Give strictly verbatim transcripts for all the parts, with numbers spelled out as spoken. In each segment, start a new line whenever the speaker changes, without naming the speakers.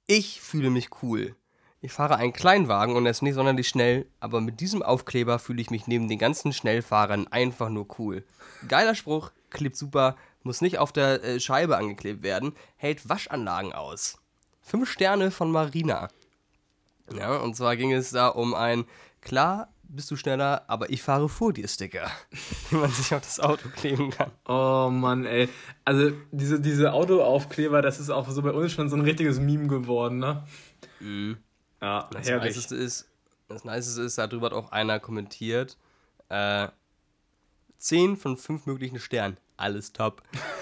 Ich fühle mich cool. Ich fahre einen Kleinwagen und er ist nicht sonderlich schnell, aber mit diesem Aufkleber fühle ich mich neben den ganzen Schnellfahrern einfach nur cool. Geiler Spruch, klebt super, muss nicht auf der äh, Scheibe angeklebt werden, hält Waschanlagen aus. Fünf Sterne von Marina. Ja, und zwar ging es da um ein, klar bist du schneller, aber ich fahre vor dir Sticker, den man sich auf das Auto kleben kann.
Oh Mann, ey. Also diese, diese Autoaufkleber, das ist auch so bei uns schon so ein richtiges Meme geworden, ne?
Mhm.
Ja,
Das
herrlich.
Niceste ist, das Niceste ist, darüber hat auch einer kommentiert, äh, zehn von fünf möglichen Sternen, alles top.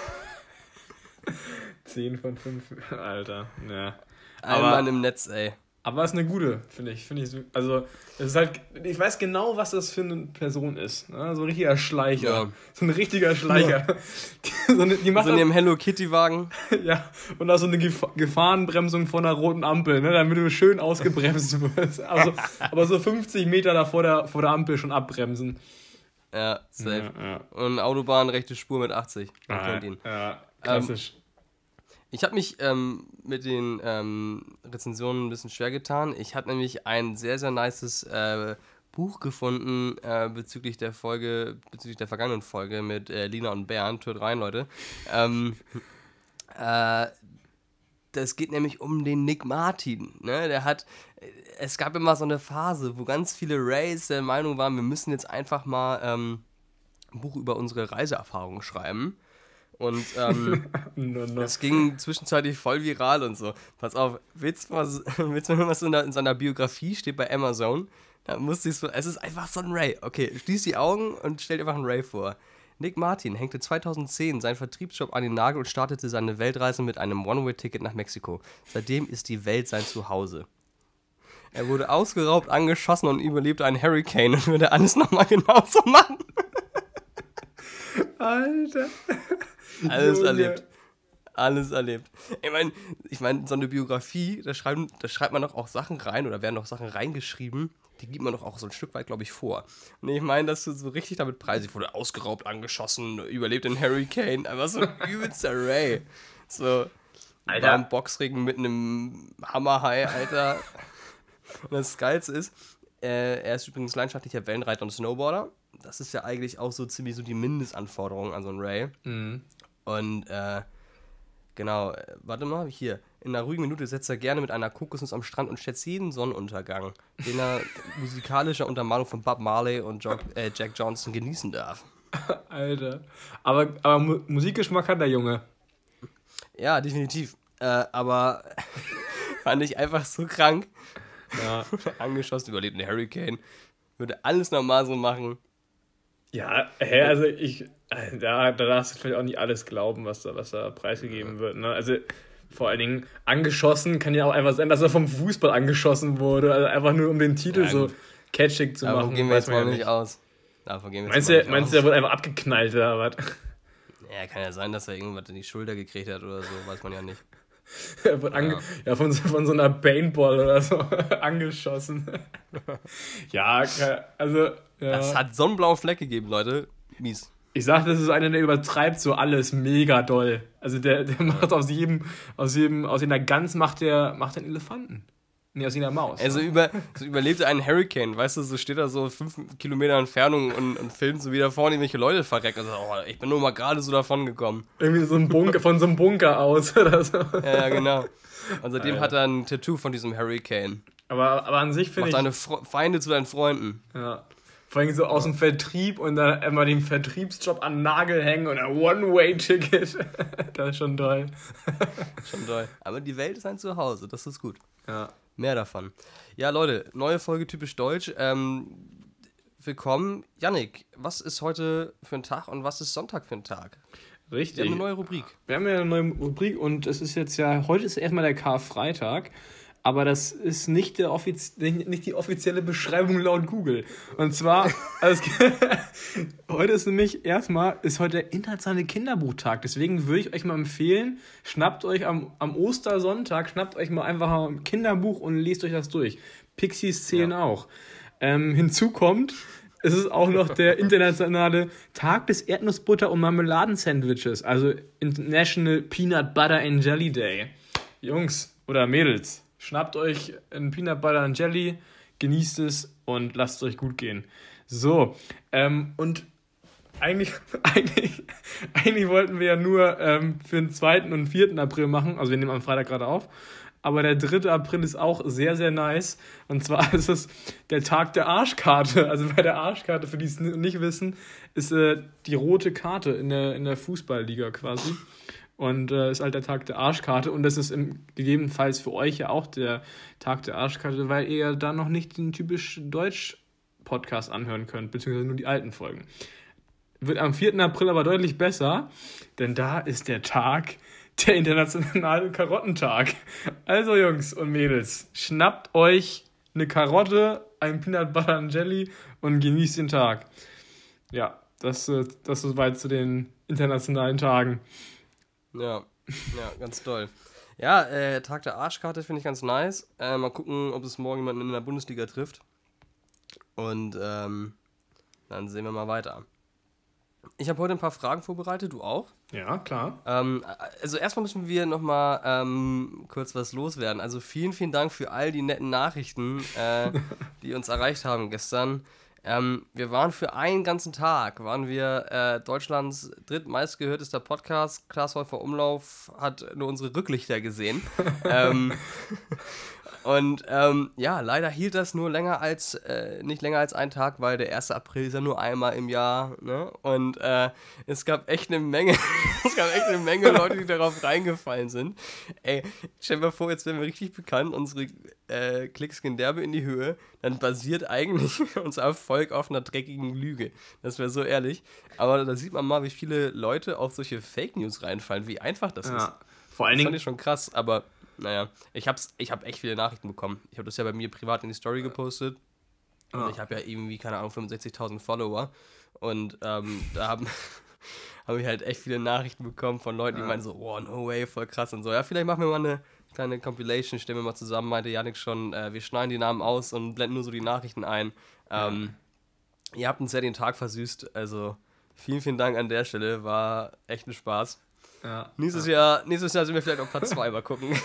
zehn von fünf, Alter, ja.
Einmal im Netz, ey.
Aber es ist eine gute, finde ich. Finde ich so, also, es ist halt, ich weiß genau, was das für eine Person ist. Ne? So ein richtiger Schleicher. Ja. So ein richtiger Schleicher. Ja. Die, so eine, die macht
so in ihrem Hello Kitty-Wagen.
Ja, und da so eine Gef- Gefahrenbremsung von einer roten Ampel, ne? Damit du schön ausgebremst wirst. Also, aber so fünfzig Meter da vor der, vor der Ampel schon abbremsen.
Ja, safe.
Ja, ja.
Und Autobahn, rechte Spur mit achtzig. Man
ah,
kennt ihn.
Ja, klassisch.
Ähm, Ich habe mich ähm, mit den ähm, Rezensionen ein bisschen schwer getan. Ich habe nämlich ein sehr, sehr nices äh, Buch gefunden äh, bezüglich der Folge, bezüglich der vergangenen Folge mit äh, Lina und Bernd. Hört rein, Leute. Ähm, äh, das geht nämlich um den Nick Martin. Ne? Der hat, es gab immer so eine Phase, wo ganz viele Rays der Meinung waren, wir müssen jetzt einfach mal ähm, ein Buch über unsere Reiseerfahrungen schreiben. Und ähm, no, no. das ging zwischenzeitlich voll viral und so. Pass auf, willst du mal, willst du mal was in, der, in seiner Biografie steht bei Amazon? Da musste ich so, es ist einfach so ein Ray. Okay, schließ die Augen und stell dir einfach einen Ray vor. Nick Martin hängte zweitausendzehn seinen Vertriebsjob an den Nagel und startete seine Weltreise mit einem One-Way-Ticket nach Mexiko. Seitdem ist die Welt sein Zuhause. Er wurde ausgeraubt, angeschossen und überlebte einen Hurricane und würde alles nochmal genauso machen.
Alter.
Alles
Junge.
erlebt. Alles erlebt. Ich meine, ich mein, so eine Biografie, da, schreiben, da schreibt man doch auch Sachen rein oder werden doch Sachen reingeschrieben, die gibt man doch auch so ein Stück weit, glaube ich, vor. Und ich meine, dass du so richtig damit preisig wurde, ausgeraubt, angeschossen, überlebt den Hurricane, einfach so ein übelster Ray. So,
Alter.
war im Boxring mit einem Hammerhai, Alter. Und das Geilste ist, äh, er ist übrigens leidenschaftlicher Wellenreiter und Snowboarder. Das ist ja eigentlich auch so ziemlich so die Mindestanforderung an so einen Ray.
Mhm.
Und, äh, genau, äh, warte mal, hier. In einer ruhigen Minute setzt er gerne mit einer Kokosnuss am Strand und schätzt jeden Sonnenuntergang, den er musikalischer Untermalung von Bob Marley und jo- äh, Jack Johnson genießen darf.
Alter. Aber, aber Mu- Musikgeschmack hat der Junge.
Ja, definitiv. Äh, aber fand ich einfach so krank.
Ja.
Angeschossen, überlebt einen Hurricane. Würde alles normal so machen.
Ja, hä, also ich, da, da darfst du vielleicht auch nicht alles glauben, was da, was da preisgegeben wird, ne? Also vor allen Dingen angeschossen kann ja auch einfach sein, dass er vom Fußball angeschossen wurde, also einfach nur um den Titel ja, so catchig zu
Davon
machen.
gehen wir jetzt
man
mal
ja
nicht aus. Davon gehen wir
meinst
jetzt mal
du,
nicht
meinst
aus.
du, der wurde einfach abgeknallt oder was?
Ja, kann ja sein, dass er irgendwas in die Schulter gekriegt hat oder so, weiß man ja nicht.
Er wurde ange-
Ja.
ja, von, so- von so einer Paintball oder so angeschossen. Ja, also, ja.
Das hat so einen blauen Fleck gegeben, Leute. Mies.
Ich sag, das ist einer, der übertreibt so alles mega doll. Also der, der macht aus jedem, aus jedem, aus jeder Gans macht der, macht einen Elefanten. Nee, aus jeder Maus.
Also über, so überlebt er einen Hurricane, weißt du, so steht er so fünf Kilometer Entfernung und, und filmt so wieder vorne irgendwelche Leute verreckt. Also, oh, ich bin nur mal gerade so davon gekommen.
Irgendwie so ein Bunker, von so einem Bunker aus oder so.
Ja, ja, genau. Und seitdem
Alter.
hat er ein Tattoo von diesem Hurricane.
Aber, aber an sich finde
Macht
ich...
deine Fre- Feinde zu deinen Freunden.
Ja. Vor allem so aus dem Vertrieb und dann immer den Vertriebsjob an den Nagel hängen und ein One-Way-Ticket. Das ist schon toll.
Schon toll. Aber die Welt ist ein Zuhause, das ist gut.
Ja.
Mehr davon. Ja, Leute, neue Folge typisch deutsch. Ähm, willkommen. Yannick, was ist heute für ein Tag und was ist Sonntag für ein Tag?
Richtig.
Wir haben eine neue Rubrik.
Wir haben ja eine neue Rubrik und es ist jetzt ja, heute ist erstmal der Karfreitag, aber das ist nicht, der offiz- nicht die offizielle Beschreibung laut Google. Und zwar, also es, heute ist nämlich erstmal, ist heute der internationale Kinderbuchtag. Deswegen würde ich euch mal empfehlen, schnappt euch am, am Ostersonntag, schnappt euch mal einfach ein Kinderbuch und lest euch das durch. Pixies zählen
Ja.
auch. Ähm, hinzu kommt, es ist auch noch der internationale Tag des Erdnussbutter- und Marmeladensandwiches, also International Peanut Butter and Jelly Day. Jungs, oder Mädels, schnappt euch ein Peanut Butter and Jelly, genießt es und lasst es euch gut gehen. So, ähm, und eigentlich, eigentlich, eigentlich wollten wir ja nur ähm, für den zweiten und vierten April machen, also wir nehmen am Freitag gerade auf, aber der dritte April ist auch sehr, sehr nice. Und zwar ist es der Tag der Arschkarte. Also bei der Arschkarte, für die es nicht wissen, ist äh, die rote Karte in der, in der Fußballliga quasi. Und äh, ist halt der Tag der Arschkarte. Und das ist im, gegebenenfalls für euch ja auch der Tag der Arschkarte, weil ihr ja da noch nicht den typisch Deutsch-Podcast anhören könnt, beziehungsweise nur die alten Folgen. Wird am vierten April aber deutlich besser, denn da ist der Tag der internationale Karottentag. Also Jungs und Mädels, schnappt euch eine Karotte, ein Peanut Butter and Jelly und genießt den Tag. Ja, das, das ist soweit zu den internationalen Tagen.
Ja, ja, ganz toll. Ja, äh, Tag der Arschkarte finde ich ganz nice. Äh, mal gucken, ob es morgen jemanden in der Bundesliga trifft. Und ähm, dann sehen wir mal weiter. Ich habe heute ein paar Fragen vorbereitet, du auch?
Ja, klar.
Ähm, also erstmal müssen wir nochmal ähm, kurz was loswerden. Also vielen, vielen Dank für all die netten Nachrichten, äh, die uns erreicht haben gestern. Ähm, wir waren für einen ganzen Tag, waren wir äh, Deutschlands drittmeistgehörtester Podcast. Klaas Häufer Umlauf hat nur unsere Rücklichter gesehen. ähm, Und ähm, ja, leider hielt das nur länger als, äh, nicht länger als einen Tag, weil der erste April ist ja nur einmal im Jahr, ne? Und äh, es gab echt eine Menge, es gab echt eine Menge Leute, die darauf reingefallen sind. Ey, stell dir mal vor, jetzt werden wir richtig bekannt, unsere äh, Klicks gehen derbe in die Höhe, dann basiert eigentlich unser Erfolg auf einer dreckigen Lüge. Das wäre so ehrlich. Aber da sieht man mal, wie viele Leute auf solche Fake News reinfallen, wie einfach das
Ja,
ist.
vor allen
Das fand
Dingen,
ich schon krass, aber naja, ich hab's, ich hab echt viele Nachrichten bekommen. Ich habe das ja bei mir privat in die Story gepostet. Und
Ja.
ich habe ja irgendwie, keine Ahnung, fünfundsechzigtausend Follower. Und ähm, da haben, habe ich halt echt viele Nachrichten bekommen von Leuten, die
Ja.
meinen so, oh, no way, voll krass und so. Ja, vielleicht machen wir mal eine kleine Compilation, stellen wir mal zusammen, meinte Yannick schon, äh, wir schneiden die Namen aus und blenden nur so die Nachrichten ein. Ähm, Ihr habt uns ja den Tag versüßt, also vielen, vielen Dank an der Stelle, war echt ein Spaß.
ja.
Nächstes Jahr, nächstes Jahr sind wir vielleicht auf Platz zwei, mal gucken.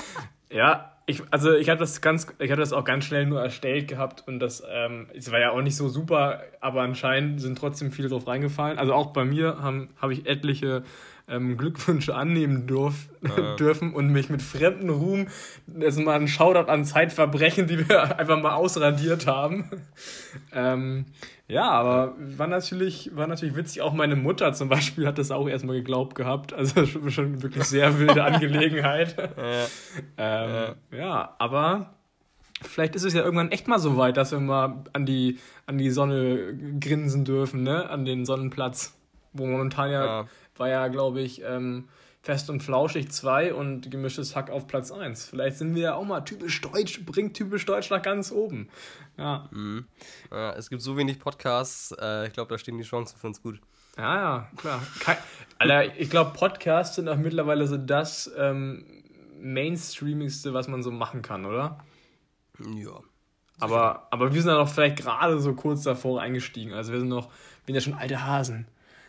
Ja, ich, also ich habe das ganz, ich habe das auch ganz schnell nur erstellt gehabt und das, ähm, es war ja auch nicht so super, aber anscheinend sind trotzdem viele drauf reingefallen. Also auch bei mir haben habe ich etliche ähm, Glückwünsche annehmen durf,
Ah.
dürfen und mich mit fremden Ruhm, das ist mal ein Shoutout an Zeitverbrechen, die wir einfach mal ausradiert haben. ähm, ja, aber war natürlich, war natürlich witzig. Auch meine Mutter zum Beispiel hat das auch erstmal geglaubt gehabt. Also schon, schon wirklich sehr wilde Angelegenheit.
Ja.
Ähm, ja, aber vielleicht ist es ja irgendwann echt mal so weit, dass wir mal an die, an die Sonne grinsen dürfen, ne? An den Sonnenplatz. Wo momentan ja,
Ja.
war ja, glaube ich, ähm, Fest und Flauschig zwei und Gemischtes Hack auf Platz eins. Vielleicht sind wir ja auch mal typisch deutsch, bringt typisch Deutsch nach ganz oben. Ja,
Mhm. Ja, es gibt so wenig Podcasts, äh, ich glaube, da stehen die Chancen für uns gut.
ja, ja, klar. Kein, Alter, ich glaube, Podcasts sind auch mittlerweile so das ähm, Mainstreamigste, was man so machen kann, oder?
Ja.
Aber, aber wir sind dann auch vielleicht gerade so kurz davor eingestiegen. Also wir sind noch, wir sind ja schon alte Hasen.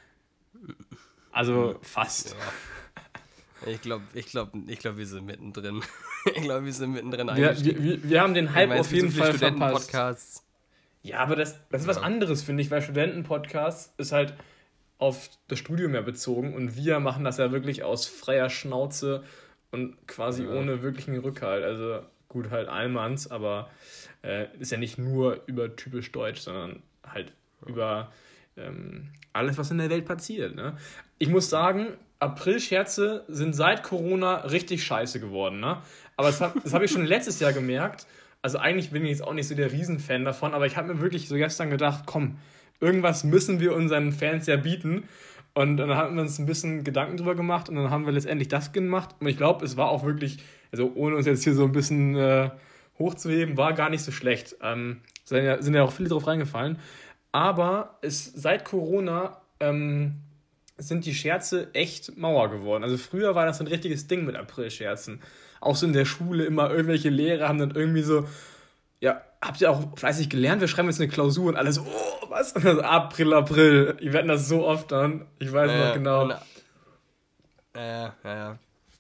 Also fast.
Ich glaube, ich glaube, ich glaube, wir sind mittendrin. Ich glaube, wir sind mittendrin
Wir,
eingestiegen.
wir, wir wir haben den Hype
Ich meine, es
auf
gibt
jeden
so viele
Fall verpasst.
Studenten-Podcasts.
Ja, aber das, das ist was
Ja.
anderes, finde ich, weil Studentenpodcast ist halt auf das Studium ja bezogen und wir machen das ja wirklich aus freier Schnauze und quasi
Ja.
ohne wirklichen Rückhalt. Also gut, halt Allmanns, aber äh, ist ja nicht nur über typisch Deutsch, sondern halt über ähm, alles, was in der Welt passiert. Ne? Ich muss sagen, April-Scherze sind seit Corona richtig scheiße geworden. Ne? Aber das habe das hab ich schon letztes Jahr gemerkt. Also eigentlich bin ich jetzt auch nicht so der Riesenfan davon, aber ich habe mir wirklich so gestern gedacht, komm, irgendwas müssen wir unseren Fans ja bieten. Und dann haben wir uns ein bisschen Gedanken drüber gemacht und dann haben wir letztendlich das gemacht. Und ich glaube, es war auch wirklich, also ohne uns jetzt hier so ein bisschen äh, hochzuheben, war gar nicht so schlecht. Ähm, sind, ja, sind ja auch viele drauf reingefallen. Aber es, seit Corona ähm, sind die Scherze echt Mauer geworden. Also früher war das ein richtiges Ding mit April-Scherzen. Auch so in der Schule immer irgendwelche Lehrer haben dann irgendwie so, ja, habt ihr auch fleißig gelernt? Wir schreiben jetzt eine Klausur und alles so, oh, was? Und dann so, April, April. Die werden das so oft dann. Ich weiß noch genau.
Ja, ja, ja.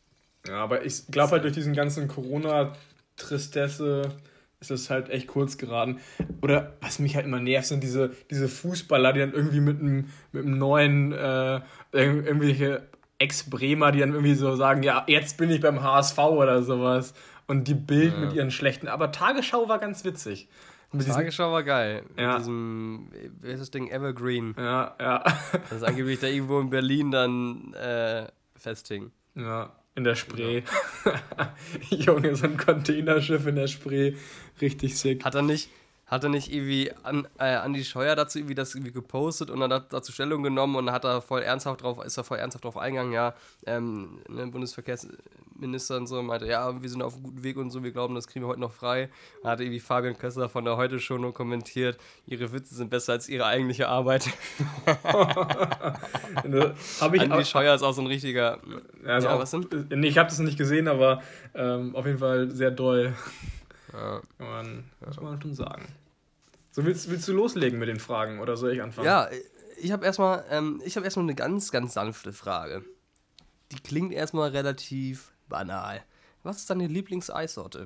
Ja, aber ich glaube halt durch diesen ganzen Corona-Tristesse ist es halt echt kurz geraten. Oder was mich halt immer nervt, sind diese, diese Fußballer, die dann irgendwie mit einem mit einem neuen, äh, irgendwelche Ex-Bremer, die dann irgendwie so sagen, ja, jetzt bin ich beim H S V oder sowas. Und die Bild ja. mit ihren schlechten. Aber Tagesschau war ganz witzig.
Mit Tagesschau war geil.
Ja.
Mit diesem, wie heißt das Ding, Evergreen.
Ja, ja.
Das angeblich da irgendwo in Berlin dann äh, festhing.
Ja, in der Spree. Ja. Junge, so ein Containerschiff in der Spree. Richtig sick.
Hat er nicht, hat er nicht irgendwie an, äh, Andi Scheuer dazu irgendwie das irgendwie gepostet und dann hat dazu Stellung genommen und dann hat er voll ernsthaft drauf, ist er voll ernsthaft drauf eingegangen, ja, ähm, ne, Bundesverkehrsminister und so, meinte, ja, wir sind auf einem guten Weg und so, wir glauben, das kriegen wir heute noch frei. Dann hat irgendwie Fabian Kössler von der Heute Show nur kommentiert, ihre Witze sind besser als ihre eigentliche Arbeit. Hab ich Andi Scheuer ist auch so ein richtiger,
also ja, auch, was denn? Nee, ich habe das nicht gesehen, aber ähm, auf jeden Fall sehr doll. Ja. Kann man, das kann man schon sagen. So, willst, willst du loslegen mit den Fragen oder soll ich anfangen?
Ja, ich habe erstmal ähm, ich hab erstmal eine ganz, ganz sanfte Frage. Die klingt erstmal relativ banal. Was ist deine Lieblingseissorte?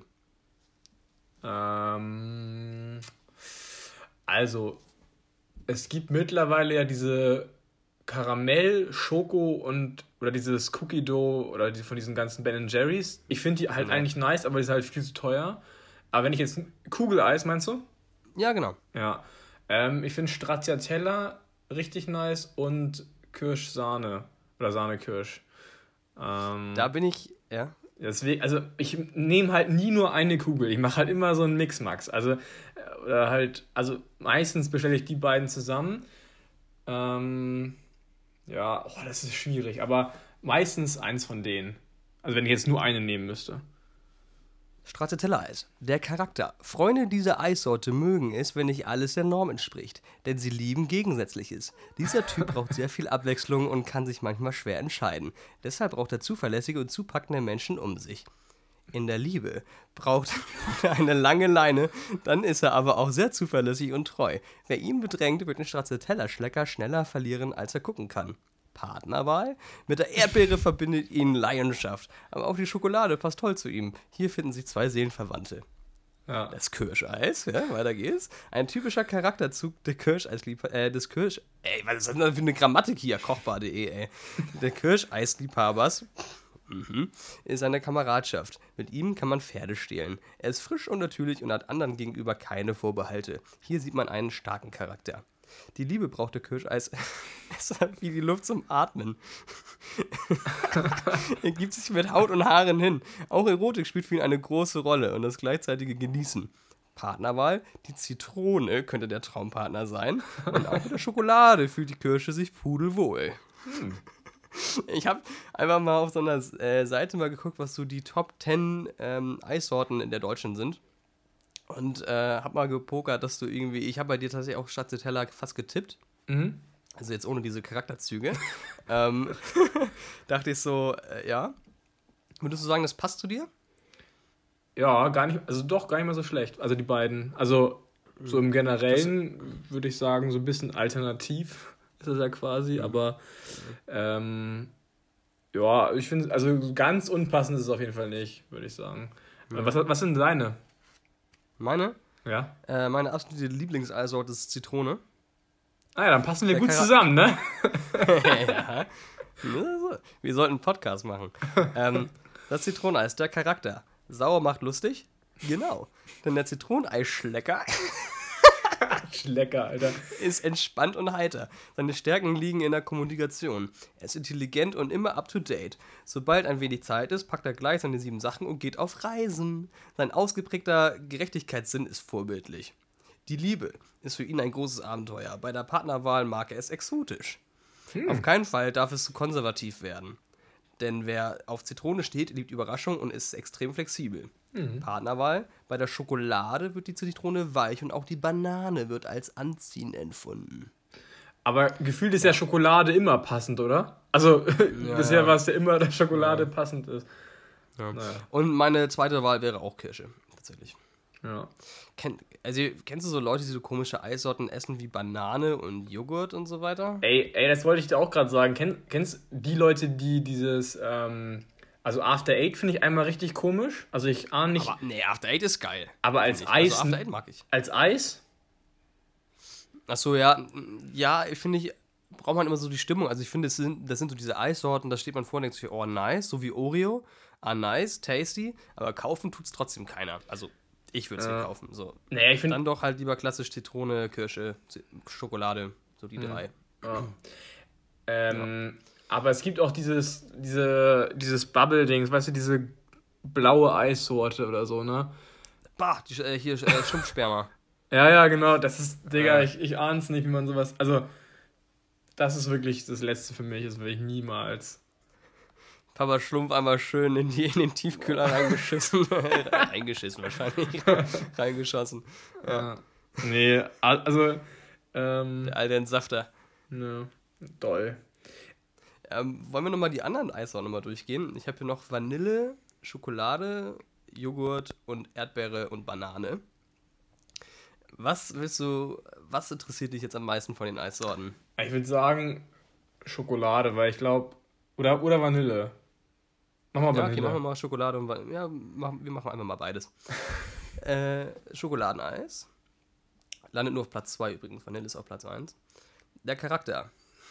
Ähm, also, es gibt mittlerweile ja diese Karamell, Schoko und oder dieses Cookie Dough oder die, von diesen ganzen Ben and Jerry's. Ich finde die halt ja. eigentlich nice, aber die sind halt viel zu teuer. Aber wenn ich jetzt Kugeleis, meinst du?
Ja, genau.
Ja. Ähm, ich finde Stracciatella richtig nice und Kirschsahne oder Sahne-Kirsch. Ähm,
da bin ich, ja.
Deswegen, also ich nehme halt nie nur eine Kugel. Ich mache halt immer so einen Mix-Max. Also, oder halt, also meistens bestelle ich die beiden zusammen. Ähm, ja, oh, das ist schwierig, aber meistens eins von denen. Also wenn ich jetzt nur eine nehmen müsste.
Stracciatella-Eis. Der Charakter. Freunde dieser Eissorte mögen es, wenn nicht alles der Norm entspricht, denn sie lieben Gegensätzliches. Dieser Typ braucht sehr viel Abwechslung und kann sich manchmal schwer entscheiden. Deshalb braucht er zuverlässige und zupackende Menschen um sich. In der Liebe braucht er eine lange Leine, dann ist er aber auch sehr zuverlässig und treu. Wer ihn bedrängt, wird den Stracciatella-Schlecker schneller verlieren, als er gucken kann. Partnerwahl? Mit der Erdbeere verbindet ihn Leidenschaft, aber auch die Schokolade passt toll zu ihm. Hier finden sich zwei Seelenverwandte. Ja. Das Kirscheis, ja, weiter geht's. Ein typischer Charakterzug der Kirscheisliebhaber, äh, des Kirsch... Ey, was ist das denn für eine Grammatik hier? Kochbar punkt de, ey. Der Kirscheisliebhabers mhm, ist eine Kameradschaft. Mit ihm kann man Pferde stehlen. Er ist frisch und natürlich und hat anderen gegenüber keine Vorbehalte. Hier sieht man einen starken Charakter. Die Liebe braucht der Kirscheis wie die Luft zum Atmen. Er gibt sich mit Haut und Haaren hin. Auch Erotik spielt für ihn eine große Rolle und das gleichzeitige Genießen. Partnerwahl, die Zitrone könnte der Traumpartner sein. Und auch mit der Schokolade fühlt die Kirsche sich pudelwohl. Hm. Ich habe einfach mal auf so einer äh, Seite mal geguckt, was so die Top zehn ähm, Eissorten in der Deutschen sind. Und äh, hab mal gepokert, dass du irgendwie, ich habe bei dir tatsächlich auch Stracciatella fast getippt. Mhm. Also jetzt ohne diese Charakterzüge. ähm, dachte ich so, äh, ja. Würdest du sagen, das passt zu dir?
Ja, gar nicht, also doch gar nicht mal so schlecht. Also die beiden, also so im Generellen würde ich sagen, so ein bisschen alternativ ist es ja quasi, mhm. aber ähm, ja, ich finde, also ganz unpassend ist es auf jeden Fall nicht, würde ich sagen. Mhm. Was, was sind deine?
Meine?
Ja.
Äh, meine absolute Lieblingseissorte ist Zitrone.
Ah ja, dann passen wir Der gut Chara- zusammen, ne?
Ja. Wir sollten einen Podcast machen. ähm, das Zitroneneis, der Charakter. Sauer macht lustig? Genau. Denn der Zitroneneisschlecker
Schlecker, Alter.
ist entspannt und heiter. Seine Stärken liegen in der Kommunikation. Er ist intelligent und immer up to date. Sobald ein wenig Zeit ist, packt er gleich seine sieben Sachen und geht auf Reisen. Sein ausgeprägter Gerechtigkeitssinn ist vorbildlich. Die Liebe ist für ihn ein großes Abenteuer. Bei der Partnerwahl mag er es exotisch. Hm. Auf keinen Fall darf es zu konservativ werden. Denn wer auf Zitrone steht, liebt Überraschung und ist extrem flexibel. Mhm. Partnerwahl. Bei der Schokolade wird die Zitrone weich und auch die Banane wird als anziehend empfunden.
Aber gefühlt ist ja Schokolade immer passend, oder? Also ja, bisher war es ja immer, dass Schokolade ja. passend ist.
Ja. Naja. Und meine zweite Wahl wäre auch Kirsche, tatsächlich.
Ja.
Kenn, also, kennst du so Leute, die so komische Eissorten essen wie Banane und Joghurt und so weiter?
Ey, ey das wollte ich dir auch gerade sagen. Kenn, kennst du die Leute, die dieses ähm, Also After Eight finde ich einmal richtig komisch. Also ich ahne nicht.
Aber nee, After Eight ist geil.
Aber als
Find ich.
Eis.
Also After Eight mag ich.
Als Eis?
Achso, ja. Ja, ich finde, ich braucht man immer so die Stimmung. Also ich finde, das sind, das sind so diese Eissorten, da steht man vor und denkt sich, oh, nice, so wie Oreo. Ah, nice, tasty. Aber kaufen tut's trotzdem keiner. Also ich würde es
Ja.
nicht kaufen. So.
Naja, ich finde.
Dann doch halt lieber klassisch Zitrone, Kirsche, Z- Schokolade. So die drei.
Ja. Ähm, aber es gibt auch dieses, diese, dieses Bubble-Dings, weißt du, diese blaue Eissorte oder so, ne?
Bah, die, äh, hier äh, Schlumpfsperma.
Ja, ja, genau, das ist, Digga,
Ja.
ich, ich ahne es nicht, wie man sowas, also, das ist wirklich das Letzte für mich, das will ich niemals.
Papa Schlumpf einmal schön in, die, in den Tiefkühler reingeschissen. reingeschissen wahrscheinlich. Reingeschossen.
Ja. Nee, al- also, ähm,
Der alte Entsafter.
ne, doll.
Ähm, wollen wir nochmal die anderen Eissorten mal durchgehen? Ich habe hier noch Vanille, Schokolade, Joghurt und Erdbeere und Banane. Was willst du, was interessiert dich jetzt am meisten von den Eissorten?
Ich würde sagen, Schokolade, weil ich glaube, oder, oder Vanille. Mach mal
Ja,
Vanille.
okay, machen wir mal Schokolade und Vanille. Ja, machen, wir machen einfach mal beides. äh, Schokoladeneis. Landet nur auf Platz zwei übrigens. Vanille ist auf Platz eins. Der Charakter.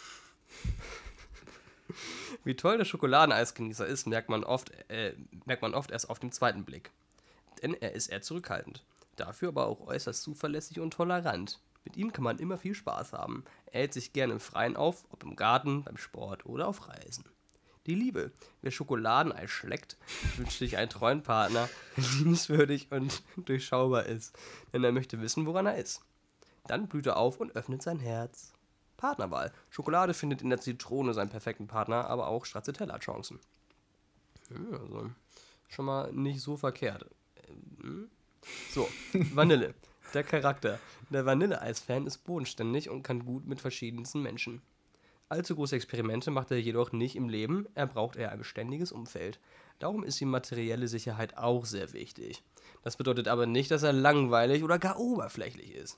Wie toll der Schokoladeneisgenießer ist, merkt man oft, äh, merkt man oft erst auf den zweiten Blick. Denn er ist eher zurückhaltend. Dafür aber auch äußerst zuverlässig und tolerant. Mit ihm kann man immer viel Spaß haben. Er hält sich gerne im Freien auf, ob im Garten, beim Sport oder auf Reisen. Die Liebe. Wer Schokoladeneis schleckt, wünscht sich einen treuen Partner, der liebenswürdig und durchschaubar ist. Denn er möchte wissen, woran er ist. Dann blüht er auf und öffnet sein Herz. Partnerwahl. Schokolade findet in der Zitrone seinen perfekten Partner, aber auch Stracciatella-Chancen. Hm, also, schon mal nicht so verkehrt. Ähm, So, Vanille. Der Charakter. Der Vanilleeis-Fan ist bodenständig und kann gut mit verschiedensten Menschen. Allzu große Experimente macht er jedoch nicht im Leben, er braucht eher ein beständiges Umfeld. Darum ist ihm materielle Sicherheit auch sehr wichtig. Das bedeutet aber nicht, dass er langweilig oder gar oberflächlich ist.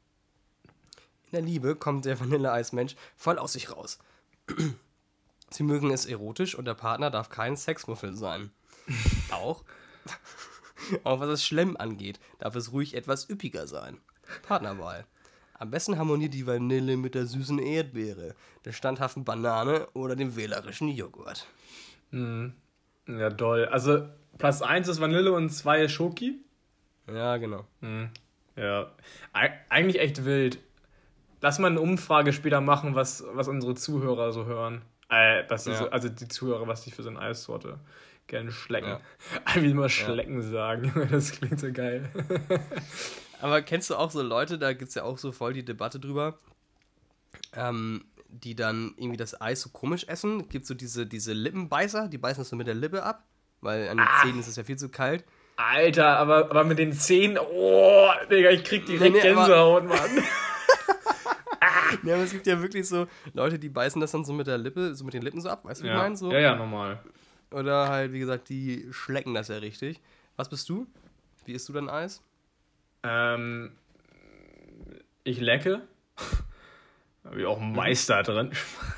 In der Liebe kommt der Vanilleeismensch voll aus sich raus. Sie mögen es erotisch und der Partner darf kein Sexmuffel sein. Auch, auch was das Schlemm angeht, darf es ruhig etwas üppiger sein. Partnerwahl. Am besten harmoniert die Vanille mit der süßen Erdbeere, der standhaften Banane oder dem wählerischen Joghurt.
Mhm. Ja, doll. Also, Platz eins ist Vanille und zwei ist Schoki.
Ja, genau.
Mhm. Ja. Eig- eigentlich echt wild. Lass mal eine Umfrage später machen, was, was unsere Zuhörer so hören. Äh, das ist
Ja.
so, also die Zuhörer, was die für so eine Eissorte gerne schlecken.
Ja.
Wie immer schlecken sagen. Das klingt so geil.
Aber kennst du auch so Leute, da gibt es ja auch so voll die Debatte drüber, ähm, die dann irgendwie das Eis so komisch essen. Gibt so diese, diese Lippenbeißer, die beißen das so mit der Lippe ab, weil an den
Ah.
Zähnen ist es ja viel zu kalt.
Alter, aber, aber mit den Zähnen, oh, Digga, ich krieg direkt
Nee, nee, aber-
Gänsehaut, Mann.
Ja, aber es gibt ja wirklich so Leute, die beißen das dann so mit der Lippe, so mit den Lippen so ab, weißt du, wie ich
Ja.
meine? So.
ja, ja, normal.
Oder halt, wie gesagt, die schlecken das ja richtig. Was bist du? Wie isst du dein Eis?
Ähm, ich lecke. Hab ich auch einen Meister drin.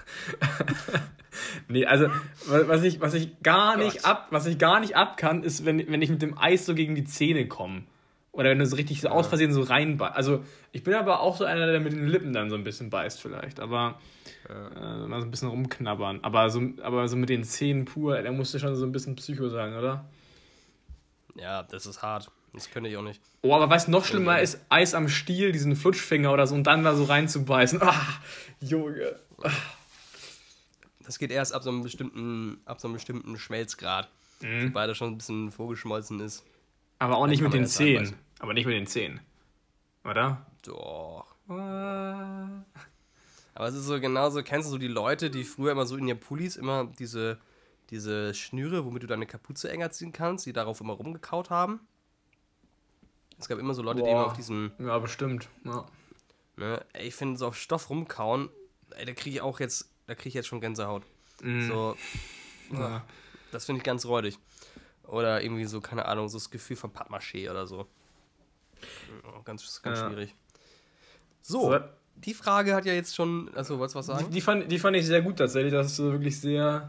Nee, also wa- was ich, was ich gar nicht
Gott.
ab, was ich gar nicht ab kann, ist, wenn, wenn ich mit dem Eis so gegen die Zähne komme. Oder wenn du so richtig so aus Versehen so reinbeißt. Also ich bin aber auch so einer, der mit den Lippen dann so ein bisschen beißt vielleicht. Aber äh, mal so ein bisschen rumknabbern. Aber so, aber so mit den Zähnen pur, der musste schon so ein bisschen Psycho sein, oder?
Ja, das ist hart. Das könnte ich auch nicht.
Oh, aber was noch schlimmer ist, Eis am Stiel, diesen Flutschfinger oder so, und dann da so reinzubeißen. Ah, Junge.
Das geht erst ab so einem bestimmten, ab so einem bestimmten Schmelzgrad.
Mhm.
Sobald er schon ein bisschen vorgeschmolzen ist.
Aber auch nicht
kann
mit
man
den
jetzt
Zähnen.
reinbeißen.
Aber nicht mit den Zähnen. Oder?
Doch.
Ah.
Aber es ist so genauso, kennst du so die Leute, die früher immer so in ihren Pullis immer diese, diese Schnüre, womit du deine Kapuze enger ziehen kannst, die darauf immer rumgekaut haben? Es gab immer so Leute, die immer
Boah.
auf diesen,
Ja, bestimmt. Ja.
ne, ey, ich finde so auf Stoff rumkauen, ey, da kriege ich auch jetzt, da kriege ich jetzt schon Gänsehaut.
Mhm.
So,
Ja.
das finde ich ganz räudig. Oder irgendwie so, keine Ahnung, so das Gefühl von Pappmaché oder so. Ja, Ganz, ganz
Ja.
schwierig. So,
So.
die Frage hat ja jetzt schon, also wolltest du was
Die,
sagen?
die, fand, die fand ich sehr gut tatsächlich. Das ist so wirklich sehr,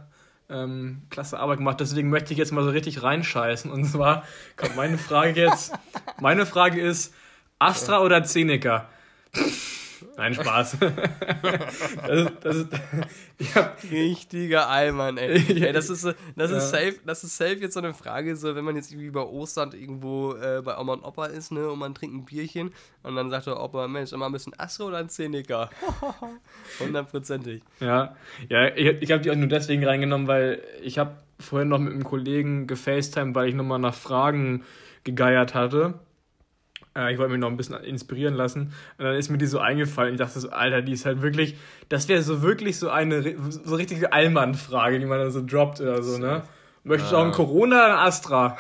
ähm, klasse Arbeit gemacht. Deswegen möchte ich jetzt mal so richtig reinscheißen. Und zwar kommt meine Frage jetzt. Meine Frage ist, Astra oder Zeneca? Nein, Spaß. das ist, das ist, ich hab,
Richtiger Allmann, ey. ey das ist, so- das, ist
Ja.
safe, das ist safe jetzt so eine Frage, so wenn man jetzt irgendwie bei Ostern irgendwo äh, bei Oma und Opa ist, ne, und man trinkt ein Bierchen und dann sagt der Opa, Mensch, immer ein bisschen Astra oder ein Zeneca? Hundertprozentig.
Ja, ja, ich, ich habe die auch nur deswegen reingenommen, weil ich habe vorhin noch mit einem Kollegen gefacetimed, weil ich nochmal nach Fragen gegeiert hatte. Äh, ich wollte mich noch ein bisschen inspirieren lassen. Und dann ist mir die so eingefallen. Ich dachte so, Alter, die ist halt wirklich, das wäre so wirklich so eine ri- so richtige Allmann-Frage, die man dann so droppt oder so, ne? Möchtest du auch ein
Ja.
Corona oder ein Astra?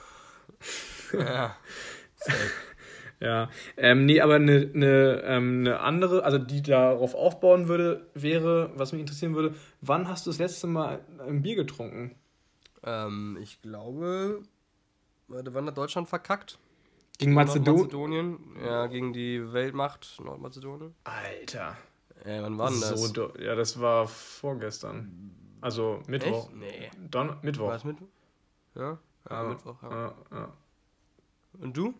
Ja. Safe.
Ja, ähm, nee, aber eine, eine, ähm, eine andere, also die darauf aufbauen würde, wäre, was mich interessieren würde, wann hast du das letzte Mal ein Bier getrunken?
Ähm, ich glaube, warte, wann hat Deutschland verkackt?
Gegen Mazedonien?
Nordmazedonien, ja, gegen die Weltmacht Nordmazedonien.
Alter.
Äh, wann war denn das?
So, do- ja, das war vorgestern. Also Mittwoch.
Echt? Nee.
Don
War
Mittwoch.
es Mittwoch? Ja? Ja,
Ja,
Mittwoch, ja.
ja, ja.
Und du?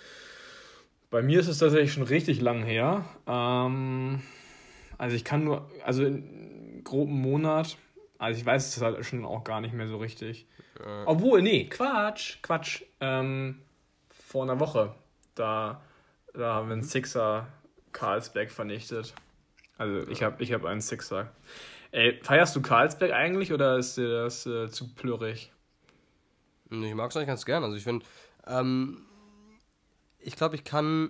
Bei mir ist es tatsächlich schon richtig lang her. Ähm, also ich kann nur, also in groben Monat, also ich weiß es halt schon auch gar nicht mehr so richtig.
Äh,
Obwohl, nee, Quatsch, Quatsch. Ähm, vor einer Woche, da, da haben wir einen Sixer Carlsberg vernichtet. Also ich habe ich hab einen Sixer. Ey, feierst du Carlsberg eigentlich oder ist dir das äh, zu plürig?
ich mag es eigentlich ganz gern. Also ich finde, ähm, ich glaube, ich kann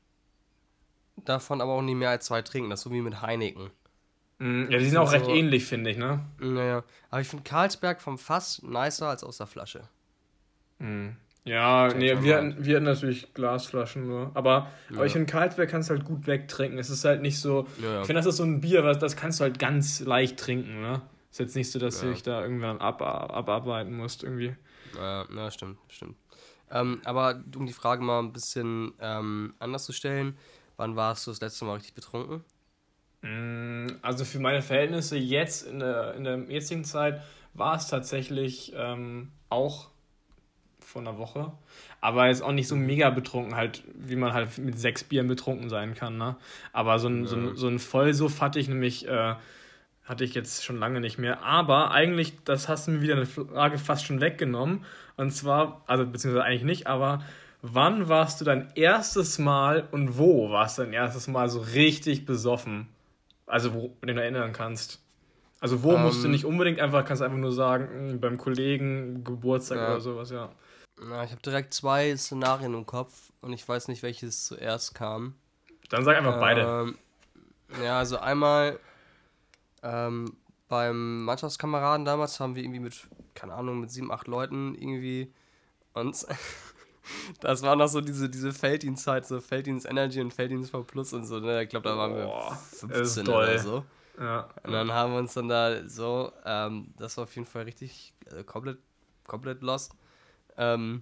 davon aber auch nie mehr als zwei trinken. Das ist so wie mit Heineken.
Mm, ja, die sind
find
auch recht
so-
ähnlich, finde ich, ne?
Naja, aber ich finde Carlsberg vom Fass nicer als aus der Flasche.
Mm. Ja,
Change
nee,
my
wir
mind.
hatten, wir hatten natürlich Glasflaschen nur. Aber, aber
Ja.
ich finde, Carlsberg kannst du halt gut wegtrinken. Es ist halt nicht so.
Ja, ja.
Ich finde, das ist so ein Bier, was, das kannst du halt ganz leicht trinken, ne? Ist jetzt nicht so, dass du
Ja.
dich da irgendwann ab, abarbeiten musst, irgendwie.
Ja, ja, stimmt, stimmt. Ähm, aber um die Frage mal ein bisschen ähm, anders zu stellen, wann warst du das letzte Mal richtig betrunken?
Mm, Also für meine Verhältnisse jetzt in der, in der jetzigen Zeit war es tatsächlich ähm, auch vor einer Woche. Aber jetzt auch nicht so mega betrunken, halt, wie man halt mit sechs Bieren betrunken sein kann, ne? Aber so ein, so ein, so ein Vollsuff hatte ich nämlich, äh, hatte ich jetzt schon lange nicht mehr. Aber eigentlich, das hast du mir wieder eine Frage fast schon weggenommen. Und zwar, also beziehungsweise eigentlich nicht, aber wann warst du dein erstes Mal und wo warst du dein erstes Mal so richtig besoffen? Also, wo du dich erinnern kannst. Also, wo musst du
Ähm,
nicht unbedingt einfach, kannst einfach nur sagen, mh, beim Kollegen, Geburtstag
Ja.
oder sowas, ja.
Na, ich habe direkt zwei Szenarien im Kopf und ich weiß nicht, welches zuerst kam.
Dann sag einfach beide.
Ähm, ja, also einmal ähm, beim Mannschaftskameraden damals haben wir irgendwie mit, keine Ahnung, mit sieben, acht Leuten irgendwie uns. Das war noch so diese, diese Felddienstzeit, so Felddienst Energy und Felddienst V Plus und so, ne? Ich glaube, da waren wir
Boah, das ist
fünfzehn
toll.
oder so.
Ja.
Und dann haben wir uns dann da so, ähm, das war auf jeden Fall richtig äh, komplett, komplett lost. Ähm,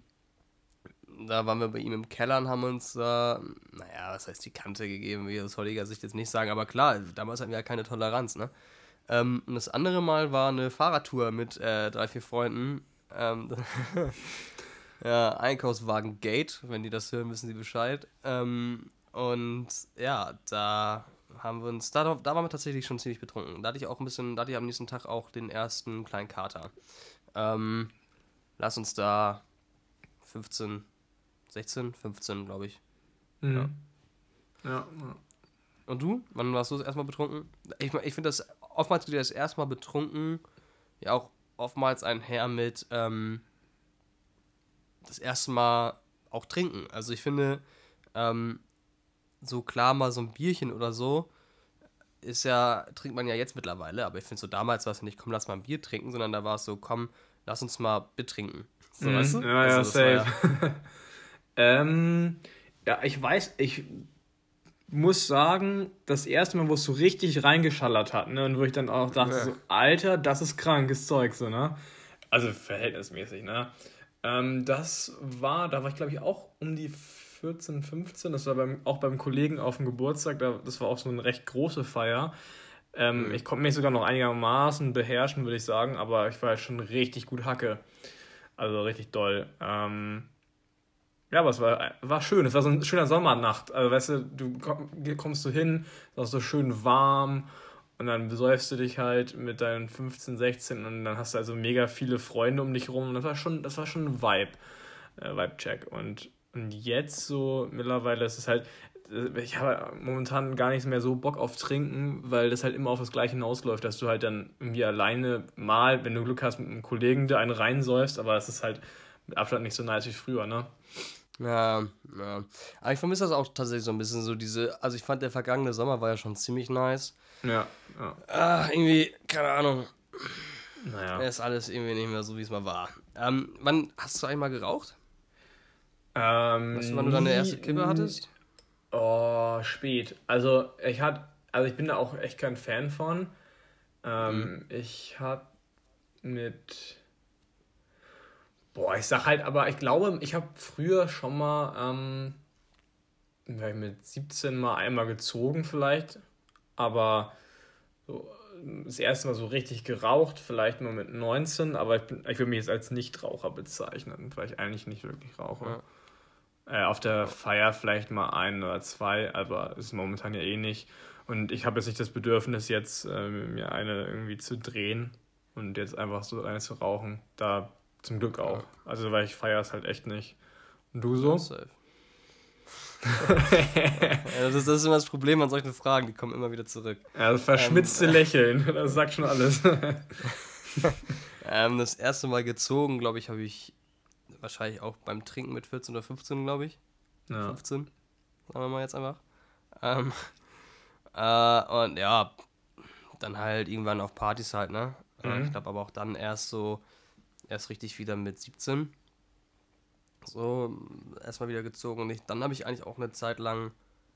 da waren wir bei ihm im Keller und haben uns da, naja, was heißt die Kante gegeben, wie aus heutiger Sicht jetzt nicht sagen, aber klar, damals hatten wir ja keine Toleranz, ne? Ähm, und das andere Mal war eine Fahrradtour mit äh, drei, vier Freunden. Ähm, ja, Einkaufswagen Gate, wenn die das hören, wissen sie Bescheid. Ähm, und ja, da haben wir uns, da, da waren wir tatsächlich schon ziemlich betrunken. Da hatte ich auch ein bisschen, da hatte ich am nächsten Tag auch den ersten kleinen Kater. Ähm, lass uns da fünfzehn, sechzehn, fünfzehn, glaube ich.
Mhm. Ja. Ja.
Und du? Wann warst du das erstmal betrunken? Ich, mein, ich finde das, oftmals geht das erstmal betrunken, ja auch oftmals einher mit ähm, das erste Mal auch trinken. Also ich finde, ähm, so klar mal so ein Bierchen oder so, ist ja, trinkt man ja jetzt mittlerweile, aber ich finde so damals war es ja nicht, komm, lass mal ein Bier trinken, sondern da war es so, komm, lass uns mal betrinken. So,
Mhm.
weißt du?
Ja,
Also
ja,
das war
safe. ähm, ja, ich weiß, ich muss sagen, das erste Mal, wo es so richtig reingeschallert hat, ne, und wo ich dann auch dachte,
Ja.
so, Alter, das ist krankes Zeug, so, ne? Also verhältnismäßig, ne? Ähm, das war, da war ich glaube ich auch um die vierzehn, fünfzehn, das war beim, auch beim Kollegen auf dem Geburtstag, da, das war auch so eine recht große Feier. Ähm,
Mhm.
ich konnte mich sogar noch einigermaßen beherrschen, würde ich sagen, aber ich war halt schon richtig gut Hacke. Also richtig doll. Ähm, ja, aber es war, war schön. Es war so eine schöne Sommernacht. Also, weißt du, du komm- kommst du hin, es ist auch so schön warm und dann besäufst du dich halt mit deinen fünfzehn, sechzehn und dann hast du also mega viele Freunde um dich rum. Und das war schon, das war schon ein Vibe, äh, Vibe-Check. Und, und jetzt so mittlerweile ist es halt, äh, ich habe momentan gar nicht mehr so Bock auf Trinken, weil das halt immer auf das Gleiche hinausläuft, dass du halt dann irgendwie alleine mal, wenn du Glück hast, mit einem Kollegen dir einen reinsäufst, aber es ist halt mit Abstand nicht so nice wie früher, ne?
Ja, ja. Aber ich vermisse das auch tatsächlich so ein bisschen, so diese, also ich fand der vergangene Sommer war ja schon ziemlich nice.
Ja, ja.
Ah, irgendwie, keine Ahnung,
Naja.
ist alles irgendwie nicht mehr so, wie es mal war. Ähm, wann hast du einmal geraucht? Weißt du, wann
Ähm,
du deine
nie.
erste Kippe
n-
hattest?
Oh, spät. Also ich hatte, also ich bin da auch echt kein Fan von.
Mhm.
Ähm, ich hatte mit, boah, ich sag halt, aber ich glaube, ich habe früher schon mal, ähm, vielleicht mit siebzehn mal einmal gezogen vielleicht, aber so, äh, das erste Mal so richtig geraucht, vielleicht mal mit neunzehn, aber ich, bin, ich würde mich jetzt als Nichtraucher bezeichnen, weil ich eigentlich nicht wirklich rauche.
Ja,
Äh, auf der
ja.
Feier vielleicht mal ein oder zwei, aber ist momentan ja eh nicht. Und ich habe jetzt nicht das Bedürfnis, jetzt äh, mir eine irgendwie zu drehen und jetzt einfach so eine zu rauchen. Da zum Glück auch.
Ja,
Also, weil ich feiere es halt echt nicht. Und du
ja,
so?
safe. Ja, das ist, das ist immer das Problem an solchen Fragen, die kommen immer wieder zurück.
Ja, das
Ähm,
verschmitzte Lächeln, das sagt schon alles.
ähm, das erste Mal gezogen, glaube ich, habe ich wahrscheinlich auch beim Trinken mit vierzehn oder fünfzehn, glaube ich.
Ja.
fünfzehn, sagen wir mal jetzt einfach. Ähm, äh, und ja, dann halt irgendwann auf Partys halt, ne? Äh, ich
Mhm.
glaube aber auch dann erst so, erst richtig wieder mit siebzehn. So, erstmal wieder gezogen. Und ich, dann habe ich eigentlich auch eine Zeit lang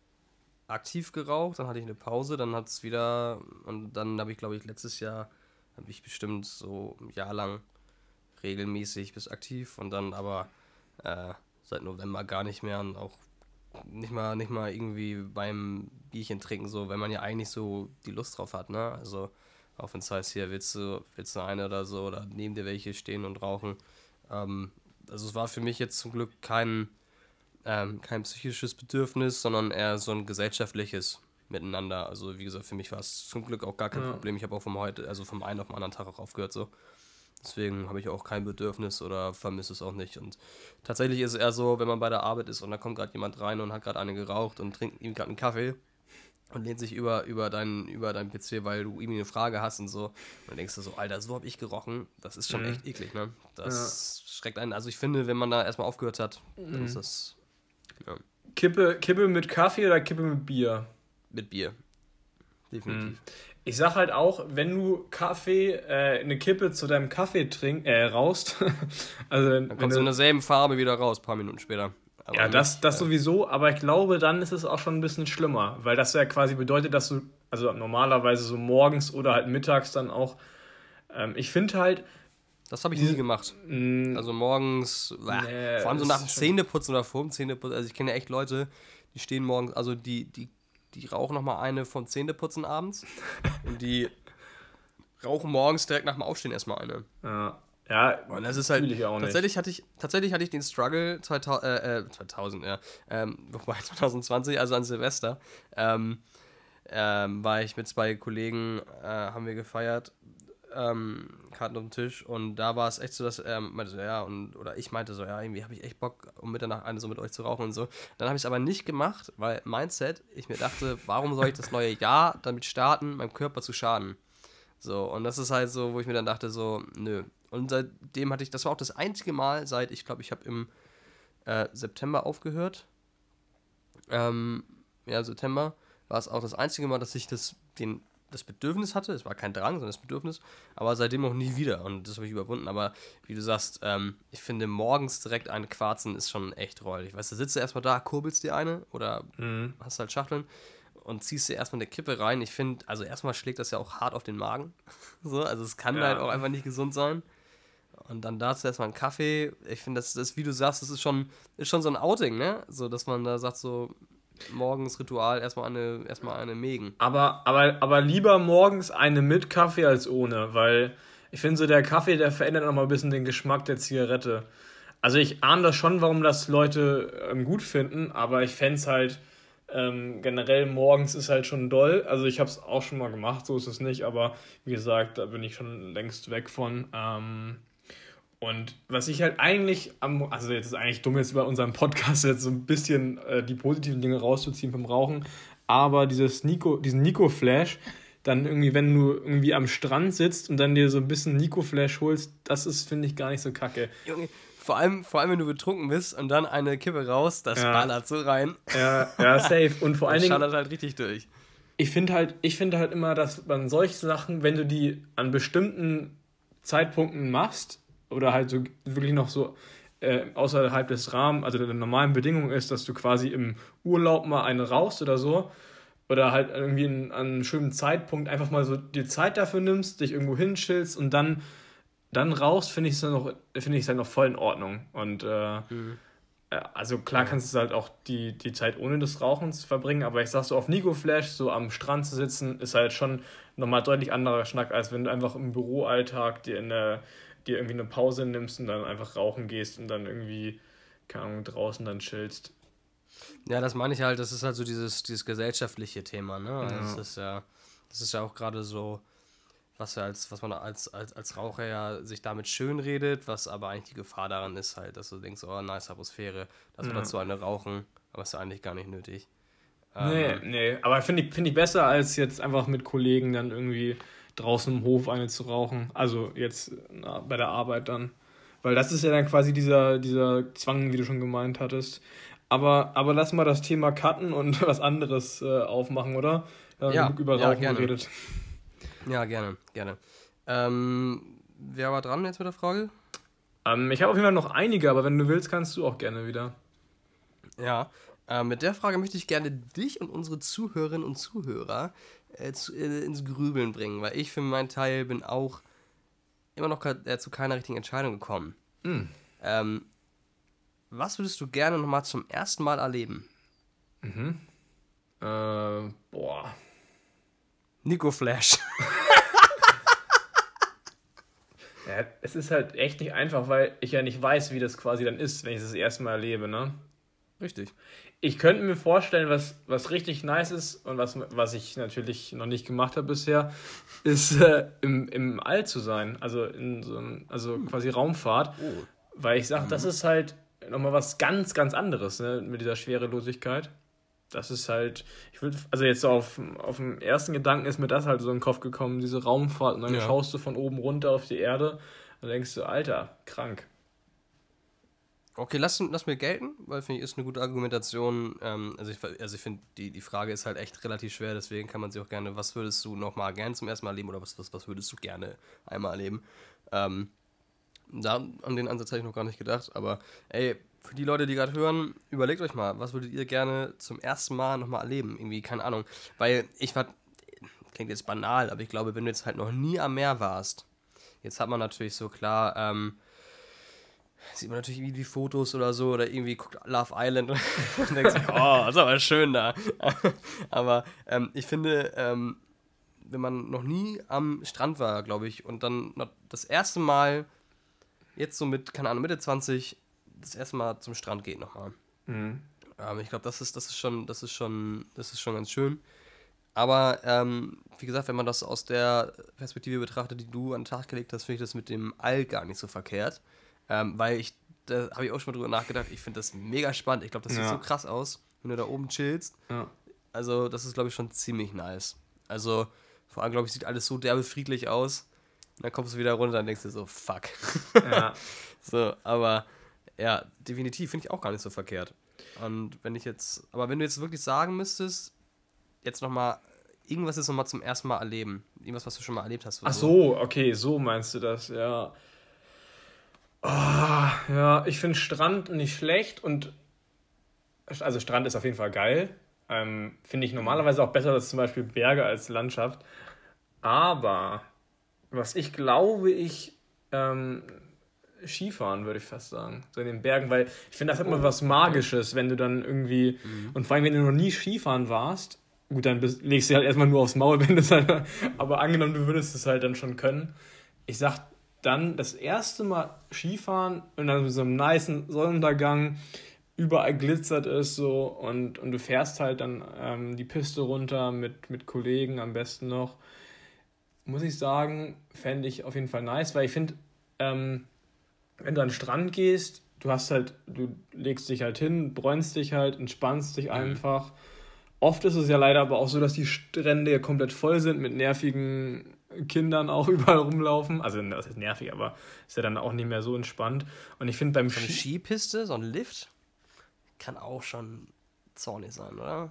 aktiv geraucht, dann hatte ich eine Pause, dann hat es wieder, und dann habe ich, glaube ich, letztes Jahr, habe ich bestimmt so ein Jahr lang regelmäßig bis aktiv und dann aber äh, seit November gar nicht mehr und auch nicht mal, nicht mal irgendwie beim Bierchen trinken, so, wenn man ja eigentlich so die Lust drauf hat, ne? Also, auch wenn es heißt, hier willst du, willst du eine oder so oder neben dir welche stehen und rauchen. Ähm, also, es war für mich jetzt zum Glück kein, ähm, kein psychisches Bedürfnis, sondern eher so ein gesellschaftliches Miteinander. Also, wie gesagt, für mich war es zum Glück auch gar kein
Ja.
Problem. Ich habe auch vom heute, also vom einen auf den anderen Tag auch aufgehört, so. Deswegen habe ich auch kein Bedürfnis oder vermisse es auch nicht. Und tatsächlich ist es eher so, wenn man bei der Arbeit ist und da kommt gerade jemand rein und hat gerade eine geraucht und trinkt ihm gerade einen Kaffee und lehnt sich über, über, deinen, über deinen P C, weil du ihm eine Frage hast und so. Und dann denkst du so, Alter, so habe ich gerochen. Das ist schon
Mhm.
echt eklig, ne?
Ja.
Das schreckt einen. Also ich finde, wenn man da erstmal aufgehört hat, dann ist
Mhm.
das, ja,
Kippe, Kippe mit Kaffee oder Kippe mit Bier?
mit Bier.
Mhm.
Definitiv.
Ich sag halt auch, wenn du Kaffee, äh, eine Kippe zu deinem Kaffee trink, äh, raust, also
Dann
wenn, wenn
kommst du in
du,
derselben Farbe wieder raus, ein paar Minuten später.
ja,
Aber
das,
nicht,
das
äh,
sowieso, aber ich glaube, dann ist es auch schon ein bisschen schlimmer, weil das ja quasi bedeutet, dass du, also normalerweise so morgens oder halt mittags dann auch, ähm, ich finde halt,
das habe ich nie
diese,
gemacht.
mh,
Also morgens, äh, vor
nee,
allem so nach
ist
dem
schon,
Zähneputzen oder vor dem Zähneputzen. Also ich kenne ja echt Leute, die stehen morgens, also die, die, die rauchen nochmal eine vom Zähneputzen abends und die rauchen morgens direkt nach dem Aufstehen erstmal eine.
ja, ja,
Und das ist halt,
fühle ich auch nicht.
tatsächlich hatte ich, tatsächlich hatte ich den Struggle zweitausend, äh, äh, zweitausend, ja, ähm, wobei zwanzig zwanzig, also an Silvester, ähm, ähm, war ich mit zwei Kollegen, äh, haben wir gefeiert, ähm, Karten auf dem Tisch und da war es echt so, dass er meinte so, ja, und, oder ich meinte so, ja, irgendwie habe ich echt Bock, um Mitternacht eine so mit euch zu rauchen und so. Dann habe ich es aber nicht gemacht, weil Mindset, ich mir dachte, warum soll ich das neue Jahr damit starten, meinem Körper zu schaden? So, und das ist halt so, wo ich mir dann dachte, so, nö. Und seitdem hatte ich, das war auch das einzige Mal seit, ich glaube, ich habe im äh, September aufgehört. Ähm, ja, September war es auch das einzige Mal, dass ich das, den, das Bedürfnis hatte. Es war kein Drang, sondern das Bedürfnis. Aber seitdem auch nie wieder. Und das habe ich überwunden. Aber wie du sagst, ähm, ich finde, morgens direkt eine Quarzen ist schon echt räudig. Weißt du, sitzt du erstmal da, kurbelst dir eine oder
Mhm.
hast halt Schachteln und ziehst dir erstmal eine Kippe rein. Ich finde, also erstmal schlägt das ja auch hart auf den Magen. So, also es kann halt auch
Ja,
einfach nicht gesund sein. Und dann dazu erstmal einen Kaffee. Ich finde, das ist, wie du sagst, das ist schon, ist schon so ein Outing, ne? So, dass man da sagt, so, morgens Ritual erstmal eine, erstmal eine Mägen.
Aber, aber, aber lieber morgens eine mit Kaffee als ohne, weil ich finde so, der Kaffee, der verändert nochmal ein bisschen den Geschmack der Zigarette. Also ich ahne das schon, warum das Leute ähm, gut finden, aber ich fände es halt ähm, generell morgens ist halt schon doll. Also ich habe es auch schon mal gemacht, so ist es nicht, aber wie gesagt, da bin ich schon längst weg von. Ähm, und was ich halt eigentlich am, also jetzt ist eigentlich dumm, jetzt bei unserem Podcast jetzt so ein bisschen äh, die positiven Dinge rauszuziehen vom Rauchen, aber dieses Nico, diesen Nico-Flash, dann irgendwie, wenn du irgendwie am Strand sitzt und dann dir so ein bisschen Nico-Flash holst, das ist, finde ich, gar nicht so kacke.
Junge, vor allem, vor allem, wenn du betrunken bist und dann eine Kippe raus, das
Ja.
ballert so rein.
Ja, ja, safe. Und vor allen
Das
Dingen,
schallert halt richtig durch.
ich finde halt, ich finde halt immer, dass man solche Sachen, wenn du die an bestimmten Zeitpunkten machst, oder halt so wirklich noch so äh, außerhalb des Rahmens, also der normalen Bedingungen ist, dass du quasi im Urlaub mal eine rauchst oder so, oder halt irgendwie in, an einem schönen Zeitpunkt einfach mal so die Zeit dafür nimmst, dich irgendwo hinschillst und dann, dann rauchst, finde ich es dann noch, finde ich es halt noch voll in Ordnung. Und äh,
Mhm.
äh, also klar kannst du halt auch die, die Zeit ohne des Rauchens verbringen, aber ich sag so auf Nico Flash, so am Strand zu sitzen, ist halt schon nochmal deutlich anderer Schnack, als wenn du einfach im Büroalltag dir in der dir irgendwie eine Pause nimmst und dann einfach rauchen gehst und dann irgendwie, keine Ahnung, draußen dann chillst.
Ja, das meine ich halt, das ist halt so dieses, dieses gesellschaftliche Thema, ne?
Ja.
Das ist ja, das ist ja auch gerade so, was ja als, was man als, als, als Raucher ja sich damit schön redet, was aber eigentlich die Gefahr daran ist halt, dass du denkst, oh, nice Atmosphäre, dass wir
Ja.
dazu eine rauchen, aber ist ja eigentlich gar nicht nötig.
Nee,
Ähm,
nee, aber finde ich, find ich besser, als jetzt einfach mit Kollegen dann irgendwie draußen im Hof eine zu rauchen. Also jetzt na, bei der Arbeit dann. Weil das ist ja dann quasi dieser, dieser Zwang, wie du schon gemeint hattest. Aber, aber lass mal das Thema cutten und was anderes äh, aufmachen, oder? Wir haben
Ja,
genug über
ja,
Rauchen
gerne.
geredet.
ja, gerne, gerne. Ähm, wer war dran jetzt mit der Frage?
Ähm, ich habe auf jeden Fall noch einige, aber wenn du willst, kannst du auch gerne wieder.
Ja, äh, mit der Frage möchte ich gerne dich und unsere Zuhörerinnen und Zuhörer äh, zu, äh, ins Grübeln bringen, weil ich für meinen Teil bin auch immer noch ke- äh, zu keiner richtigen Entscheidung gekommen.
Hm.
Ähm, was würdest du gerne nochmal zum ersten Mal erleben?
Mhm. Äh, boah.
Nico Flash.
Ja, es ist halt echt nicht einfach, weil ich ja nicht weiß, wie das quasi dann ist, wenn ich es das erste Mal erlebe, ne?
Richtig.
Ich könnte mir vorstellen, was, was richtig nice ist und was, was ich natürlich noch nicht gemacht habe bisher, ist äh, im, im All zu sein. Also in so einem, also quasi Raumfahrt.
Oh.
Weil ich sage, das ist halt nochmal was ganz, ganz anderes, ne, mit dieser Schwerelosigkeit. Das ist halt, ich würde, also jetzt so auf, auf dem ersten Gedanken ist mir das halt so in den Kopf gekommen, diese Raumfahrt. Und dann
Ja.
schaust du von oben runter auf die Erde und denkst du, Alter, krank.
Okay, lass, lass mir gelten, weil finde ich, ist eine gute Argumentation. Ähm, also ich, also ich finde, die, die Frage ist halt echt relativ schwer, deswegen kann man sie auch gerne, was würdest du nochmal gerne zum ersten Mal erleben oder was, was, was würdest du gerne einmal erleben? Ähm, da, an den Ansatz habe ich noch gar nicht gedacht, aber ey, für die Leute, die gerade hören, überlegt euch mal, was würdet ihr gerne zum ersten Mal nochmal erleben? Irgendwie, keine Ahnung. Weil ich war, klingt jetzt banal, aber ich glaube, wenn du jetzt halt noch nie am Meer warst, jetzt hat man natürlich so klar, ähm, sieht man natürlich irgendwie die Fotos oder so oder irgendwie guckt Love Island und denkt sich, oh, ist aber schön da. Aber ähm, ich finde, ähm, wenn man noch nie am Strand war, glaube ich, und dann noch das erste Mal, jetzt so mit, keine Ahnung, Mitte zwanzig, das erste Mal zum Strand geht nochmal.
Mhm.
Ähm, ich glaube, das ist, das ist schon, das ist schon, das ist schon ganz schön. Aber ähm, wie gesagt, wenn man das aus der Perspektive betrachtet, die du an den Tag gelegt hast, finde ich das mit dem All gar nicht so verkehrt. Ähm, weil ich, da habe ich auch schon mal drüber nachgedacht, ich finde das mega spannend. Ich glaube, das sieht
Ja.
so krass aus, wenn du da oben chillst.
Ja.
Also, das ist, glaube ich, schon ziemlich nice. Also, vor allem, glaube ich, sieht alles so derbe friedlich aus. Und dann kommst du wieder runter und denkst dir so, fuck.
Ja.
So, aber ja, definitiv finde ich auch gar nicht so verkehrt. Und wenn ich jetzt, aber wenn du jetzt wirklich sagen müsstest, jetzt nochmal, irgendwas jetzt nochmal zum ersten Mal erleben. Irgendwas, was du schon mal erlebt hast. oder
Ach so, okay, so meinst du das, ja. Ah, ja, ich finde Strand nicht schlecht und also Strand ist auf jeden Fall geil. Ähm, finde ich normalerweise auch besser als zum Beispiel Berge als Landschaft. Aber was ich glaube, ich ähm, Skifahren, würde ich fast sagen. So in den Bergen, weil ich finde, das hat immer was Magisches, wenn du dann irgendwie, mhm. und vor allem, wenn du noch nie Skifahren warst, gut, dann bist, legst du halt erstmal nur aufs Maul, wenn das halt, aber angenommen, du würdest es halt dann schon können. Ich sag dann, das erste Mal Skifahren und dann mit so einem nicen Sonnenuntergang, überall glitzert es so und, und du fährst halt dann ähm, die Piste runter mit, mit Kollegen am besten noch. Muss ich sagen, fände ich auf jeden Fall nice, weil ich finde, ähm, wenn du an den Strand gehst, du hast halt, du legst dich halt hin, bräunst dich halt, entspannst dich einfach. Mhm. Oft ist es ja leider aber auch so, dass die Strände ja komplett voll sind mit nervigen Kindern auch überall rumlaufen. Also das ist nervig, aber ist ja dann auch nicht mehr so entspannt. Und ich finde beim
so eine Ski- Skipiste, so ein Lift, kann auch schon zornig sein, oder?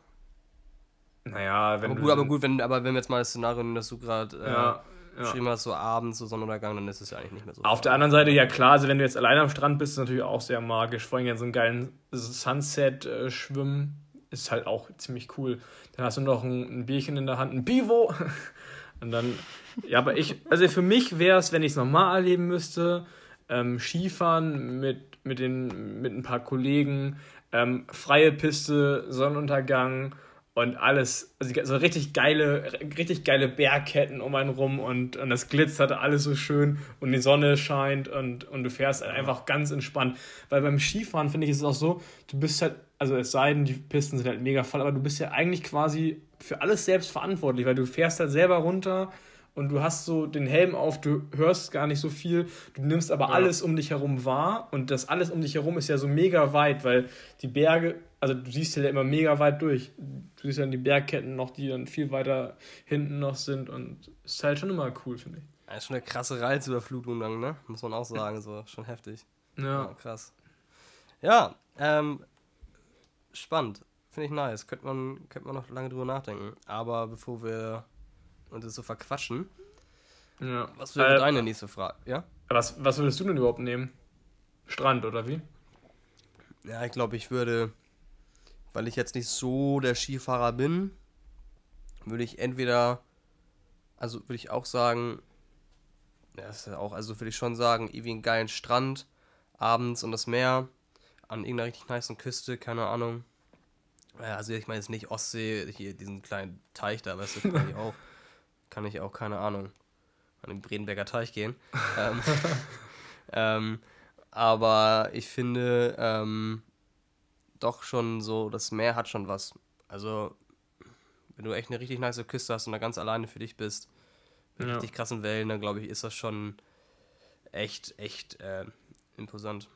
Naja, wenn
aber
du...
Gut, aber gut, wenn, aber wenn wir jetzt mal das Szenario nehmen, dass du gerade äh,
ja, ja.
geschrieben hast, so abends, so Sonnenuntergang, dann ist es ja eigentlich nicht mehr so.
Auf der anderen Seite, ja klar, also wenn du jetzt alleine am Strand bist, ist es natürlich auch sehr magisch. Vor allem ja so einen geilen Sunset-Schwimmen ist halt auch ziemlich cool. Dann hast du noch ein, ein Bierchen in der Hand, ein Bivo. Und dann, ja, aber ich, also für mich wäre es, wenn ich es normal erleben müsste, ähm, Skifahren mit, mit, den, mit ein paar Kollegen, ähm, freie Piste, Sonnenuntergang und alles, also so richtig geile, richtig geile Bergketten um einen rum und, und das glitzert alles so schön und die Sonne scheint und, und du fährst halt einfach ganz entspannt. Weil beim Skifahren, finde ich, ist es auch so, du bist halt, also es sei denn, die Pisten sind halt mega voll, aber du bist ja eigentlich quasi für alles selbst verantwortlich, weil du fährst halt selber runter und du hast so den Helm auf, du hörst gar nicht so viel, du nimmst aber ja. alles um dich herum wahr und das alles um dich herum ist ja so mega weit, weil die Berge, also du siehst ja immer mega weit durch. Du siehst dann die Bergketten noch, die dann viel weiter hinten noch sind und es ist halt schon immer cool, finde ich.
Ja, ist schon eine krasse Reizüberflutung dann, ne? Muss man auch sagen, so, schon heftig.
Ja.
ja krass. Ja, ähm, spannend. Finde ich nice. Könnte man, könnte man noch lange drüber nachdenken. Aber bevor wir uns das so verquatschen,
ja.
was wäre
äh,
deine nächste Frage? Ja?
Was, was würdest du denn überhaupt nehmen? Strand oder wie?
Ja, ich glaube, ich würde, weil ich jetzt nicht so der Skifahrer bin, würde ich entweder, also würde ich auch sagen, ja, das ist ja auch, also würde ich schon sagen, irgendwie einen geilen Strand, abends und das Meer, an irgendeiner richtig nicen Küste, keine Ahnung. Ja, also ich meine jetzt nicht Ostsee, hier diesen kleinen Teich da, weißt du, kann ich auch, kann ich auch, keine Ahnung, an den Bredenberger Teich gehen. ähm, ähm, aber ich finde, ähm, doch schon so, das Meer hat schon was. Also, wenn du echt eine richtig nice Küste hast und da ganz alleine für dich bist, mit ja. richtig krassen Wellen, dann glaube ich, ist das schon echt, echt äh, imposant.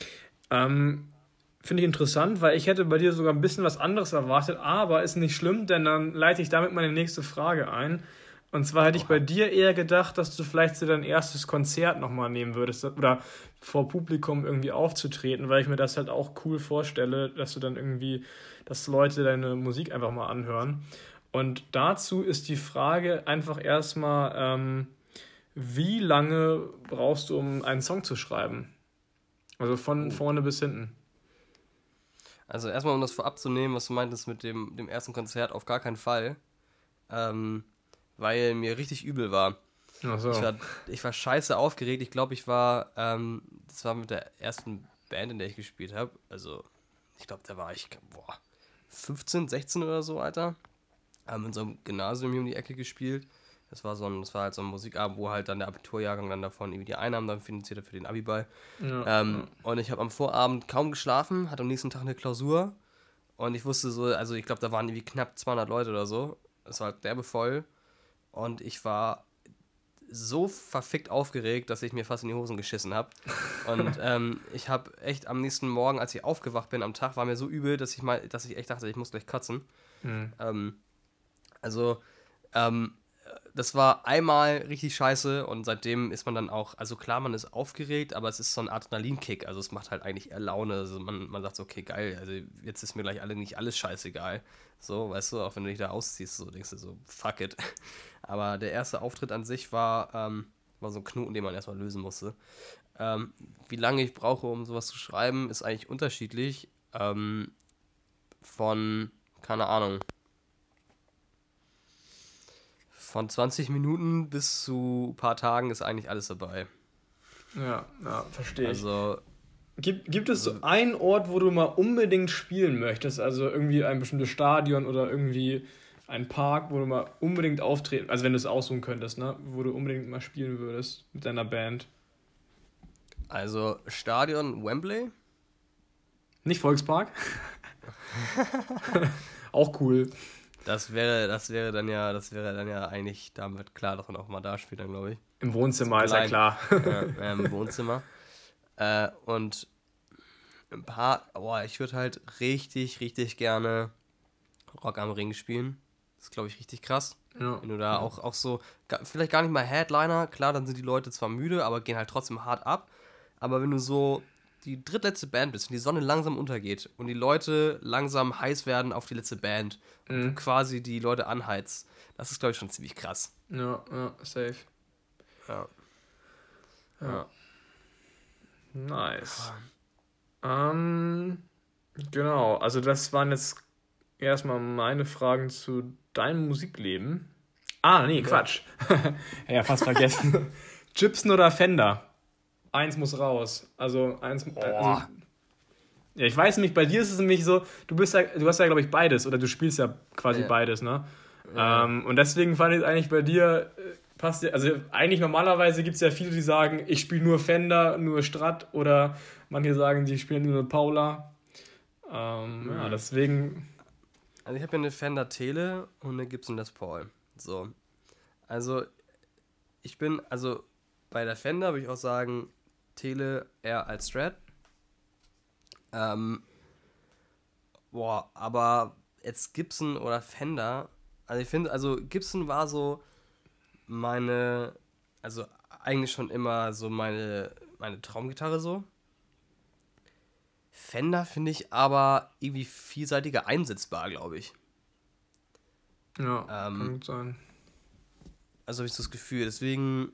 Ähm, finde ich interessant, weil ich hätte bei dir sogar ein bisschen was anderes erwartet, aber ist nicht schlimm, denn dann leite ich damit meine nächste Frage ein. Und zwar hätte Oha. ich bei dir eher gedacht, dass du vielleicht so dein erstes Konzert nochmal nehmen würdest oder vor Publikum irgendwie aufzutreten, weil ich mir das halt auch cool vorstelle, dass du dann irgendwie, dass Leute deine Musik einfach mal anhören. Und dazu ist die Frage einfach erstmal, ähm, wie lange brauchst du, um einen Song zu schreiben? Also von oh. vorne bis hinten.
Also erstmal, um das vorab zu nehmen, was du meintest mit dem, dem ersten Konzert, auf gar keinen Fall. Ähm, weil mir richtig übel war.
Ach so.
Ich war, ich war scheiße aufgeregt. Ich glaube, ich war, ähm, das war mit der ersten Band, in der ich gespielt habe. Also, ich glaube, da war ich, boah, fünfzehn, sechzehn oder so, Alter. Haben in so einem Gymnasium hier um die Ecke gespielt. Das war so ein, das war halt so ein Musikabend, wo halt dann der Abiturjahrgang dann davon irgendwie die Einnahmen dann finanziert hat für den Abiball. Ja, ähm, ja. Und ich habe am Vorabend kaum geschlafen, hatte am nächsten Tag eine Klausur. Und ich wusste so, also ich glaube, da waren irgendwie knapp zweihundert Leute oder so. Das war halt derbe voll. Und ich war so verfickt aufgeregt, dass ich mir fast in die Hosen geschissen habe. Und ähm, ich habe echt am nächsten Morgen, als ich aufgewacht bin am Tag, war mir so übel, dass ich mal, dass ich echt dachte, ich muss gleich kotzen. Mhm. Ähm, also, ähm, das war einmal richtig scheiße und seitdem ist man dann auch, also klar, man ist aufgeregt, aber es ist so ein Adrenalinkick, also es macht halt eigentlich eher Laune, also man, man sagt so, okay, geil, also jetzt ist mir gleich alle nicht alles scheißegal, so, weißt du, auch wenn du dich da ausziehst, so denkst du so, fuck it. Aber der erste Auftritt an sich war, ähm, war so ein Knoten, den man erstmal lösen musste. Ähm, wie lange ich brauche, um sowas zu schreiben, ist eigentlich unterschiedlich, ähm, von, keine Ahnung, von zwanzig Minuten bis zu ein paar Tagen ist eigentlich alles dabei.
Ja, ja, verstehe ich.
Also,
Gibt, gibt es so
also,
einen Ort, wo du mal unbedingt spielen möchtest? Also irgendwie ein bestimmtes Stadion oder irgendwie ein Park, wo du mal unbedingt auftreten, also wenn du es aussuchen könntest, ne? Wo du unbedingt mal spielen würdest mit deiner Band.
also Stadion Wembley.
Nicht Volkspark? Auch cool.
Das wäre, das wäre dann ja, das wäre dann ja eigentlich damit klar, dass man auch mal da spielt, dann glaube ich.
Im
So
Wohnzimmer ist ja
klein,
klar.
ja, ja, im Wohnzimmer. Äh, und ein paar, boah, ich würde halt richtig, richtig gerne Rock am Ring spielen. Das ist, glaube ich, richtig krass.
Ja,
Wenn du da
ja.
auch, auch so, ga- vielleicht gar nicht mal Headliner, klar, dann sind die Leute zwar müde, aber gehen halt trotzdem hart ab. Aber wenn du so die drittletzte Band bist und die Sonne langsam untergeht und die Leute langsam heiß werden auf die letzte Band und du
Mhm.
quasi die Leute anheizt, das ist, glaube ich, schon ziemlich krass.
Ja, ja, safe.
Ja,
Ja,
ja.
nice. Ähm, genau, also das waren jetzt erstmal meine Fragen zu deinem Musikleben. Ah, nee,
Ja.
Quatsch. Ja, fast vergessen. Gibson oder Fender? Eins muss raus. Also eins, also
Boah.
ja, ich weiß nicht, bei dir ist es nämlich so, du bist ja, du hast ja, glaube ich, beides oder du spielst ja quasi
Ja,
beides, ne?
ja,
Ähm, und deswegen fand ich es eigentlich bei dir, äh, passt ja, also eigentlich normalerweise gibt es ja viele, die sagen, ich spiele nur Fender, nur Strat oder manche sagen, die spielen nur Paula. Ähm, ja,
mhm.
deswegen,
Also ich habe ja eine Fender Tele und eine Gibson Les Paul. So. Also ich bin, also bei der Fender würde ich auch sagen, Tele eher als Strat. Ähm, boah, aber jetzt Gibson oder Fender, also ich finde, also Gibson war so meine, also eigentlich schon immer so meine, meine Traumgitarre so. Fender finde ich aber irgendwie vielseitiger einsetzbar, glaube ich.
ja, kann
Ähm,
gut sein.
also habe ich so das Gefühl, deswegen,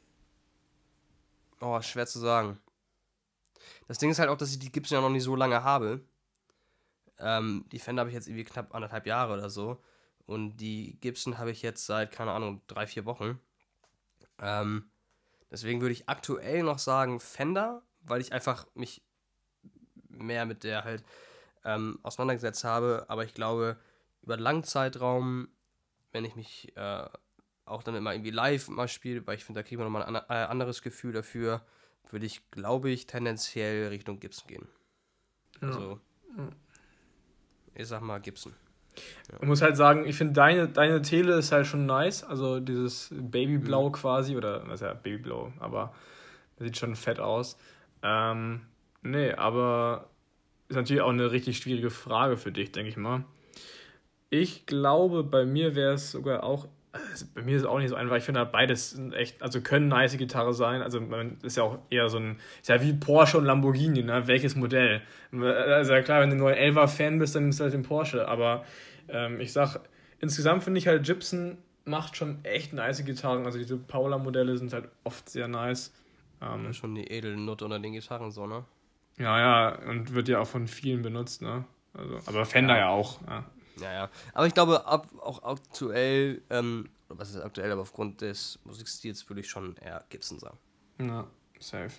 oh, schwer zu sagen. Das Ding ist halt auch, dass ich die Gibson ja noch nicht so lange habe. Ähm, die Fender habe ich jetzt irgendwie knapp anderthalb Jahre oder so. Und die Gibson habe ich jetzt seit, keine Ahnung, drei, vier Wochen. Ähm, deswegen würde ich aktuell noch sagen Fender, weil ich einfach mich mehr mit der halt ähm, auseinandergesetzt habe. Aber ich glaube, über einen langen Zeitraum, wenn ich mich äh, auch dann immer irgendwie live mal spiele, weil ich finde, da kriegt man nochmal ein an, äh, anderes Gefühl dafür, würde ich, glaube ich, tendenziell Richtung Gibson gehen.
Ja.
Also, ich sag mal Gibson. Ja.
Ich muss halt sagen, ich finde deine, deine Tele ist halt schon nice. Also dieses
Mhm.
Babyblau quasi, oder das ist ja Babyblau, aber das sieht schon fett aus. Ähm, nee, aber ist natürlich auch eine richtig schwierige Frage für dich, denke ich mal. Ich glaube, bei mir wäre es sogar auch, also bei mir ist es auch nicht so einfach. Ich finde halt beides sind echt, also können nice Gitarre sein. Also man ist ja auch eher so ein, ist ja wie Porsche und Lamborghini, ne? Welches Modell? Also ja klar, wenn du nur ein elfer-Fan bist, dann nimmst du halt den Porsche. Aber ähm, ich sag, insgesamt finde ich halt Gibson macht schon echt nice Gitarren. Also diese Paula-Modelle sind halt oft sehr nice.
Ja,
Ähm,
schon die Edelnote unter den Gitarren so, ne?
ja, ja, und wird ja auch von vielen benutzt, ne? Also, aber Fender
Ja,
ja auch. Ja,
ja, ja. Aber ich glaube, ab, auch aktuell, ähm, oder was ist aktuell, aber aufgrund des Musikstils würde ich schon eher Gibson sagen.
ja, safe.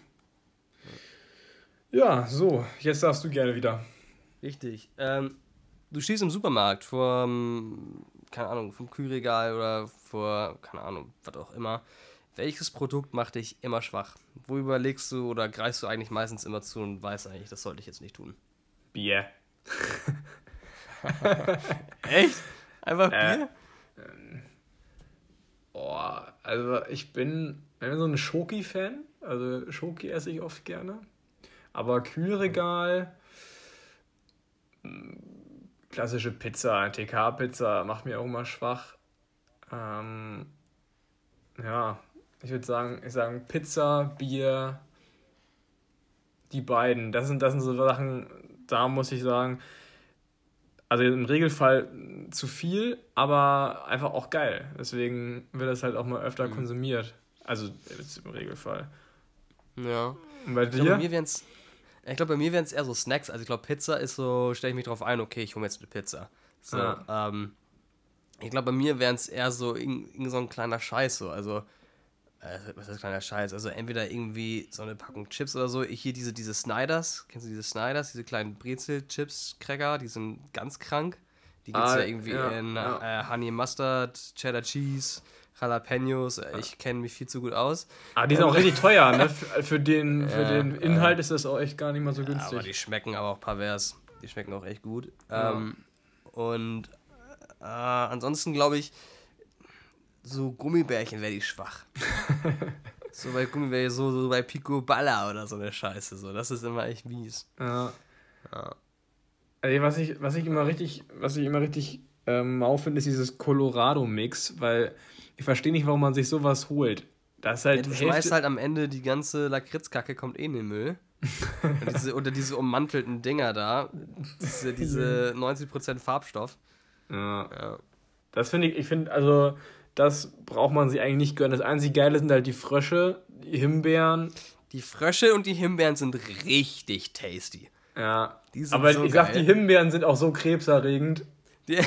Ja, so, jetzt darfst du gerne wieder.
Richtig. Ähm, du stehst im Supermarkt vor, keine Ahnung, vom Kühlregal oder vor, keine Ahnung, was auch immer. Welches Produkt macht dich immer schwach? Wo überlegst du oder greifst du eigentlich meistens immer zu und weißt eigentlich, das sollte ich jetzt nicht tun?
Bier.
Echt? Einfach
Äh,
Bier?
oh, also ich bin, ich bin so ein Schoki-Fan. Also Schoki esse ich oft gerne. Aber Kühlregal, klassische Pizza, T K-Pizza macht mir auch immer schwach. Ähm, ja, ich würde sagen, ich sagen Pizza, Bier, die beiden. Das sind, das sind so Sachen, da muss ich sagen, also im Regelfall zu viel, aber einfach auch geil. Deswegen wird das halt auch mal öfter
Hm.
konsumiert. Also jetzt im Regelfall.
Ja.
Und bei
Ich glaube, bei
dir?
mir wären es ich glaube, bei mir wären es eher so Snacks. Also ich glaube, Pizza ist so, stelle ich mich drauf ein, okay, ich hole mir jetzt eine Pizza. So,
Ja,
ähm, ich glaube, bei mir wären es eher so irgend, irgend so ein kleiner Scheiß so. Also, Äh, was ist kleiner Scheiß? Also entweder irgendwie so eine Packung Chips oder so. Ich hier diese, diese Snyders. Kennst du diese Snyders? Diese kleinen Brezel-Chips, Cracker, die sind ganz krank. Die gibt's
Ah,
ja irgendwie
ja,
in
ja.
äh, Honey Mustard, Cheddar Cheese, Jalapenos. Äh, Ich kenne mich viel zu gut aus.
Ah, die sind
Und,
auch richtig teuer, ne? Für, für den, für
ja,
den
ja,
Inhalt ist das auch echt gar nicht mal so
ja, aber die
günstig.
schmecken aber auch pervers. Die schmecken auch echt gut.
Ja.
Ähm, und äh, ansonsten glaube ich, so Gummibärchen wäre die schwach. So bei Gummibärchen, so, so bei Pico Balla oder so eine Scheiße. So. Das ist immer echt mies.
Ja.
Ja.
Ey, was ich, was ich immer richtig, was ich immer richtig ähm, mau finde, ist dieses Colorado-Mix, weil ich verstehe nicht, warum man sich sowas holt. Das ist
Ja,
halt
du
Hälfte.
schmeißt halt am Ende die ganze Lakritzkacke, kommt eh in den Müll. Und diese, oder diese ummantelten Dinger da, diese, diese neunzig Prozent Farbstoff.
Ja.
Ja.
Das finde ich, ich finde, also, das braucht man sich eigentlich nicht gönnen. Das einzig Geile sind halt die Frösche, die Himbeeren.
Die Frösche und die Himbeeren sind richtig tasty.
Ja.
Die sind
Aber
so
ich sag,
geil.
die Himbeeren sind auch so krebserregend.
Die,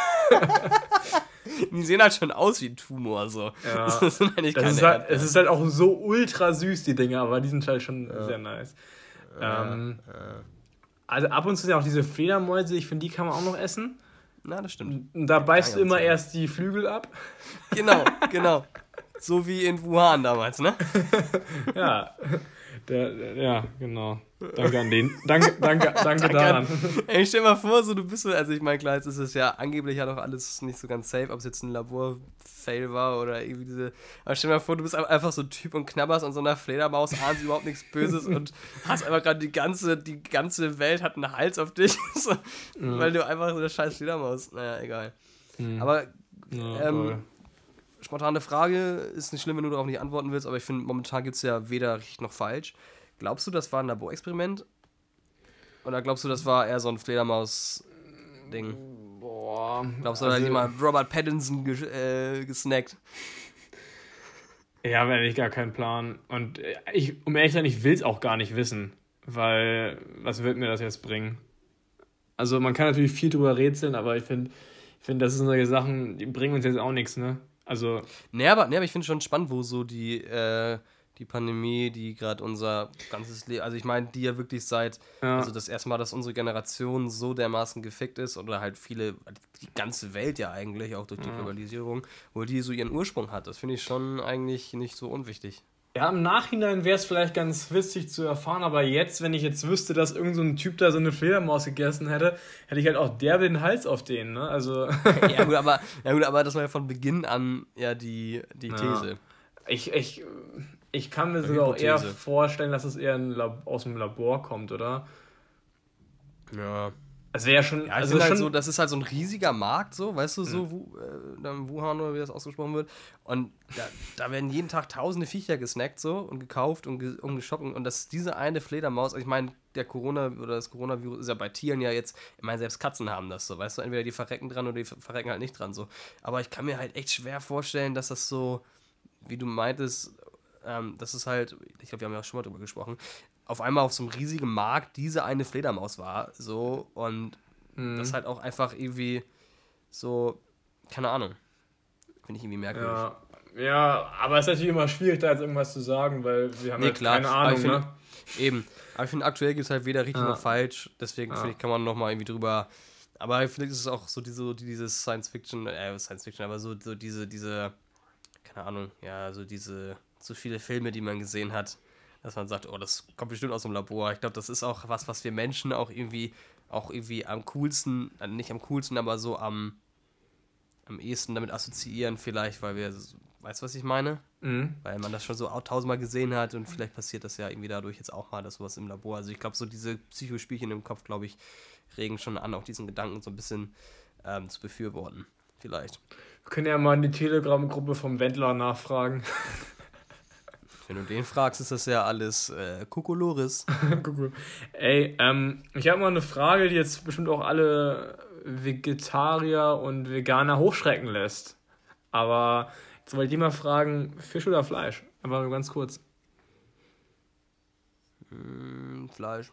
die sehen halt schon aus wie ein Tumor, so.
Ja.
Das sind eigentlich
Das
keine
ist halt,
Erdbeeren.
es ist halt auch so ultra süß, die Dinger, aber die sind halt schon
Ja.
sehr nice.
Ja,
Ähm,
ja.
also ab und zu sind auch diese Fledermäuse, ich finde, die kann man auch noch essen.
Na, das stimmt.
Und da beißt du
Kann ich auch
immer
sagen.
erst die Flügel ab.
Genau, genau. So wie in Wuhan damals, ne?
Ja. Der, der, ja, genau. Danke an den. Danke, danke, danke
Danke
daran.
Ey, stell mal vor, so du bist so, also ich meine, klar, jetzt ist es ja angeblich ja noch alles nicht so ganz safe, ob es jetzt ein Labor-Fail war oder irgendwie diese. Aber stell mal vor, du bist einfach so ein Typ und knabberst an so einer Fledermaus, ahnst überhaupt nichts Böses und hast einfach gerade die ganze, die ganze Welt hat einen Hals auf dich, so,
Mhm.
weil du einfach so eine scheiß Fledermaus. Naja, egal.
Mhm.
Aber
Ja,
ähm,
voll.
spontane Frage, ist nicht schlimm, wenn du darauf nicht antworten willst, aber ich finde, momentan gibt es ja weder richtig noch falsch. Glaubst du, das war ein Laborexperiment? Oder glaubst du, das war eher so ein Fledermaus-Ding?
Boah.
Glaubst du, da hat
also,
jemand Robert Pattinson ges äh, gesnackt?
ich habe ehrlich gar keinen Plan. Und äh, ich, um ehrlich zu sein, ich will es auch gar nicht wissen. Weil, was wird mir das jetzt bringen? Also, man kann natürlich viel drüber rätseln, aber ich finde, ich find, das sind solche Sachen, die bringen uns jetzt auch nichts, ne? Also,
Nee, aber, nee, aber ich finde schon spannend, wo so die, äh, die Pandemie, die gerade unser ganzes Leben, also ich meine, die ja wirklich seit,
ja.
also das erste Mal, dass unsere Generation so dermaßen gefickt ist oder halt viele, die ganze Welt ja eigentlich, auch durch die
Ja.
Globalisierung, wo die so ihren Ursprung hat. Das finde ich schon eigentlich nicht so unwichtig.
Ja, im Nachhinein wäre es vielleicht ganz witzig zu erfahren, aber jetzt, wenn ich jetzt wüsste, dass irgend so ein Typ da so eine Fledermaus gegessen hätte, hätte ich halt auch derbe den Hals auf den, ne? Also,
Ja gut, aber, ja gut, aber das war ja von Beginn an ja die, die
Ja.
These.
ich, ich, ich kann mir
Eine
sogar auch eher
Hypothese.
vorstellen, dass es eher ein Lab aus dem Labor kommt, oder?
Ja.
Es wäre ja schon,
Ja, ich
also
finde halt
schon,
so, das ist halt so ein riesiger Markt, so, weißt du, so, Wu, äh, dann Wuhan oder wie das ausgesprochen wird. Und da, da werden jeden Tag tausende Viecher gesnackt, so, und gekauft und, ge und geshoppt. Und dass diese eine Fledermaus, ich meine, der Corona oder das Coronavirus ist ja bei Tieren ja jetzt, ich meine, selbst Katzen haben das so, weißt du, entweder die verrecken dran oder die verrecken halt nicht dran, so. Aber ich kann mir halt echt schwer vorstellen, dass das so, wie du meintest, ähm, das ist halt, ich glaube, wir haben ja auch schon mal drüber gesprochen, auf einmal auf so einem riesigen Markt diese eine Fledermaus war, so, und
Mhm.
das halt auch einfach irgendwie so, keine Ahnung, finde ich irgendwie merkwürdig.
ja, ja, aber es ist natürlich immer schwierig, da jetzt irgendwas zu sagen, weil wir haben
Nee,
halt
klar,
keine
aber
Ahnung,
ich finde-
ne?
Eben, aber ich finde, aktuell gibt es halt weder richtig
Ja.
noch falsch, deswegen
Ja.
finde ich, kann man nochmal irgendwie drüber, aber vielleicht ist es auch so diese, dieses Science-Fiction, äh, Science-Fiction, aber so, so diese, diese, keine Ahnung, ja, so diese, so viele Filme, die man gesehen hat, dass man sagt, oh, das kommt bestimmt aus dem Labor. Ich glaube, das ist auch was, was wir Menschen auch irgendwie, auch irgendwie am coolsten, äh, nicht am coolsten, aber so am, am ehesten damit assoziieren vielleicht, weil wir, weißt du, was ich meine?
Mhm.
Weil man das schon so auch tausendmal gesehen hat und vielleicht passiert das ja irgendwie dadurch jetzt auch mal, dass sowas im Labor, also ich glaube, so diese Psychospielchen im Kopf, glaube ich, regen schon an, auch diesen Gedanken so ein bisschen ähm, zu befürworten, vielleicht.
Wir können ja mal in die Telegram-Gruppe vom Wendler nachfragen.
Wenn du den fragst, ist das ja alles äh, Kokolores.
Guck, ey, ähm, ich habe mal eine Frage, die jetzt bestimmt auch alle Vegetarier und Veganer hochschrecken lässt. Aber jetzt wollte ich mal fragen, Fisch oder Fleisch? Einfach nur ganz kurz.
Hm, Fleisch.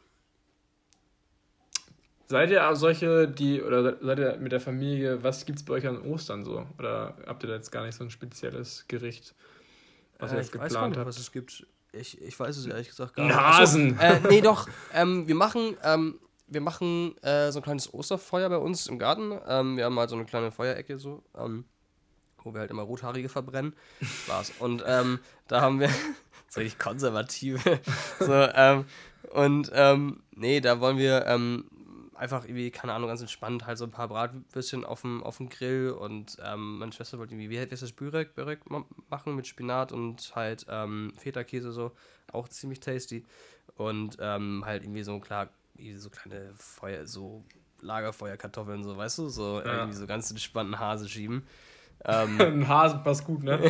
Seid ihr auch solche, die, oder seid ihr mit der Familie, was gibt's bei euch an Ostern so? Oder habt ihr da jetzt gar nicht so ein spezielles Gericht? was
äh,
ihr jetzt
ich weiß gar
geplant
nicht,
habt.
was es gibt. Ich, ich weiß es ehrlich gesagt gar nicht. Ach so,
Nasen!
äh, nee, doch. Ähm, wir machen, ähm, wir machen äh, so ein kleines Osterfeuer bei uns im Garten. Ähm, wir haben halt so eine kleine Feuerecke so, ähm, wo wir halt immer Rothaarige verbrennen. Spaß. Und ähm, da haben wir, so richtig konservative. so, ähm, und ähm, nee, da wollen wir ähm, einfach irgendwie, keine Ahnung, ganz entspannt halt so ein paar Bratwürstchen auf dem, auf dem Grill und ähm, meine Schwester wollte irgendwie, wie heißt das, Börek, Börek ma- machen mit Spinat und halt ähm, Feta-Käse so, auch ziemlich tasty und ähm, halt irgendwie so, klar, irgendwie so kleine Feuer, so Lagerfeuerkartoffeln, so, weißt du, so
Ja.
irgendwie so ganz entspannten Hase schieben. Ähm,
Ein Hasen passt gut, ne?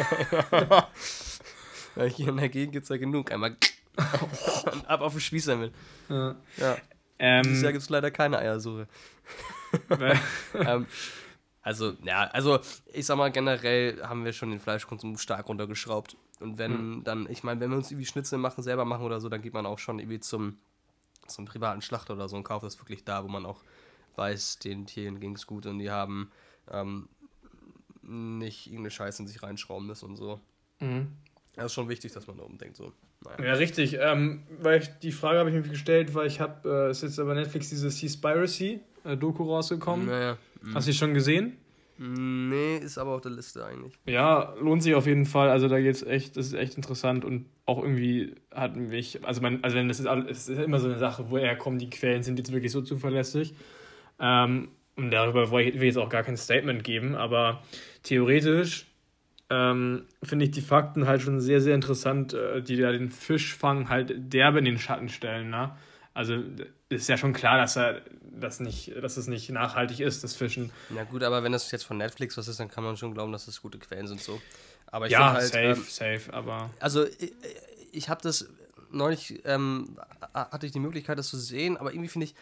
ja, hier in der Gegend gibt's ja genug, einmal und ab auf den Spieß damit.
Ja.
Ja. Dieses Jahr
Ähm,
gibt es leider keine Eiersuche.
äh,
ähm, also, ja, also ich sag mal, generell haben wir schon den Fleischkonsum stark runtergeschraubt. Und wenn dann, ich meine, wenn wir uns irgendwie Schnitzel machen, selber machen oder so, dann geht man auch schon irgendwie zum, zum privaten Schlachter oder so und kauft das wirklich da, wo man auch weiß, den Tieren ging es gut und die haben ähm, nicht irgendeine Scheiße in sich reinschrauben müssen und so.
mhm.
Das ist schon wichtig, dass man da umdenkt. So. Naja.
Ja, richtig. Ähm, weil ich, die Frage habe ich mir gestellt, weil ich habe, äh, ist jetzt aber Netflix diese Seaspiracy-Doku rausgekommen.
Naja.
Hast du die schon gesehen?
Nee, ist aber auf der Liste eigentlich.
Ja, lohnt sich auf jeden Fall. Also da geht's echt, das ist echt interessant und auch irgendwie hat mich, also man, also wenn das ist, alles- es ist immer so eine Sache, woher kommen die Quellen, sind jetzt wirklich so zuverlässig? Ähm, und darüber will ich will ich jetzt auch gar kein Statement geben, aber theoretisch ähm, finde ich die Fakten halt schon sehr, sehr interessant, äh, die da den Fischfang halt derbe in den Schatten stellen, ne? Also ist ja schon klar, dass er das nicht, dass es nicht nachhaltig ist, das Fischen.
Na gut, aber wenn das jetzt von Netflix was ist, dann kann man schon glauben, dass das gute Quellen sind so. Aber ich
Ja,
finde halt,
safe,
ähm,
safe, aber
also ich, ich habe das neulich, ähm, hatte ich die Möglichkeit, das zu sehen, aber irgendwie finde ich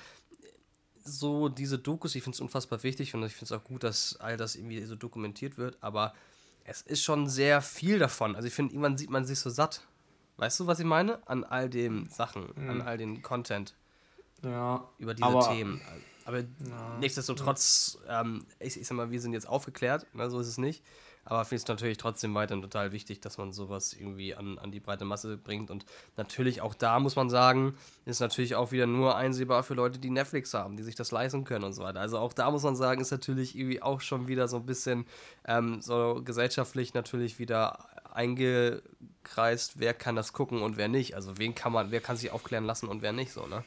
so diese Dokus, ich finde es unfassbar wichtig und ich finde es auch gut, dass all das irgendwie so dokumentiert wird, aber es ist schon sehr viel davon. Also ich finde, irgendwann sieht man sich so satt. Weißt du, was ich meine? An all den Sachen, an all den Content
ja,
über diese
aber
Themen. Aber
ja.
nichtsdestotrotz, ähm, ich, ich sag mal, wir sind jetzt aufgeklärt, ne, so ist es nicht. Aber finde ich es natürlich trotzdem weiterhin total wichtig, dass man sowas irgendwie an, an die breite Masse bringt. Und natürlich auch da muss man sagen, ist natürlich auch wieder nur einsehbar für Leute, die Netflix haben, die sich das leisten können und so weiter. Also auch da muss man sagen, ist natürlich irgendwie auch schon wieder so ein bisschen ähm, so gesellschaftlich natürlich wieder eingekreist, wer kann das gucken und wer nicht. Also wen kann man, wer kann sich aufklären lassen und wer nicht so, ne?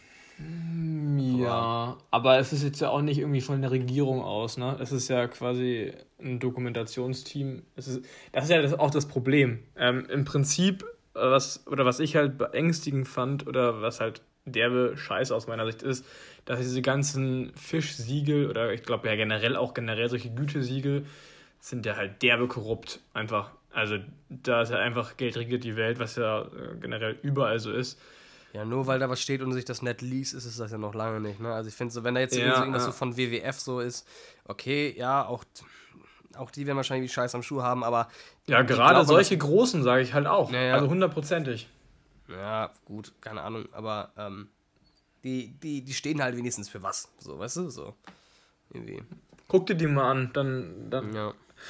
Ja, aber es ist jetzt ja auch nicht irgendwie von der Regierung aus, ne? Es ist ja quasi ein Dokumentationsteam. Es ist, das ist ja das, auch das Problem. Ähm, im Prinzip, äh, was, oder was ich halt beängstigend fand, oder was halt derbe Scheiße aus meiner Sicht ist, dass diese ganzen Fischsiegel, oder ich glaube ja generell auch generell solche Gütesiegel, sind ja halt derbe korrupt. Einfach. Also da ist ja einfach Geld regiert die Welt, was ja äh, generell überall so ist.
Ja, nur weil da was steht und sich das nett liest, ist es das ja noch lange nicht, ne? Also ich finde so, wenn da jetzt
Ja,
irgendwie so irgendwas
ja.
so von W W F so ist, okay, ja, auch, auch die werden wahrscheinlich Scheiß am Schuh haben, aber
Ja,
die
gerade
glauben,
solche großen sage ich halt auch.
Ja, ja.
Also hundertprozentig.
ja, gut, keine Ahnung, aber ähm, die, die, die stehen halt wenigstens für was, so, weißt du, so, irgendwie,
Guck dir die mal an. Dann, dann.
ja.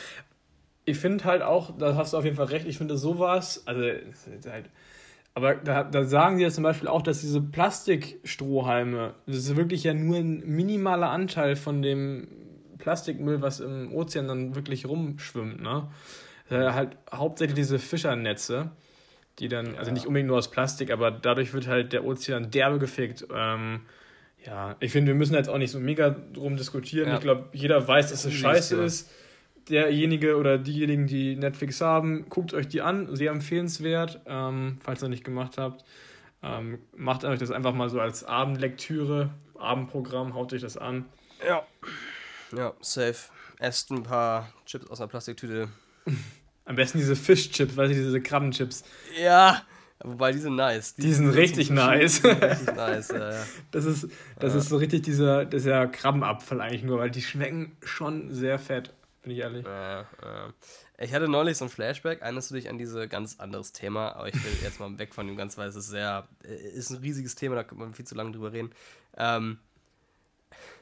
Ich finde halt auch, da hast du auf jeden Fall recht, ich finde sowas, also es ist halt, aber da, da sagen sie ja zum Beispiel auch, dass diese Plastikstrohhalme, das ist wirklich ja nur ein minimaler Anteil von dem Plastikmüll, was im Ozean dann wirklich rumschwimmt, ne? Äh, halt hauptsächlich diese Fischernetze, die dann, also nicht unbedingt nur aus Plastik, aber dadurch wird halt der Ozean derbe gefickt. Ähm, ja, ich finde, wir müssen jetzt auch nicht so mega drum diskutieren.
Ja.
Ich glaube, jeder weiß, dass es
Riesiges
scheiße
Thema.
ist. Derjenige oder diejenigen, die Netflix haben, guckt euch die an, sehr empfehlenswert, ähm, falls ihr nicht gemacht habt. Ähm, macht euch das einfach mal so als Abendlektüre, Abendprogramm, haut euch das an.
Ja. Ja, safe. Esst ein paar Chips aus einer Plastiktüte.
Am besten diese Fischchips, weißt du, diese Krabbenchips.
Ja, wobei die sind nice.
Die sind richtig
zum
nice.
Verschieben, die sind richtig nice, ja, ja.
Das ist, das ist so richtig dieser, das ist ja Krabbenapfel eigentlich nur, weil die schmecken schon sehr fett, bin ich ehrlich.
Ja, ja. Ich hatte neulich so ein Flashback, erinnerst du dich an dieses ganz anderes Thema, aber ich will jetzt mal weg von dem ganz, weil es ist sehr, ist ein riesiges Thema, da kann man viel zu lange drüber reden. Ähm,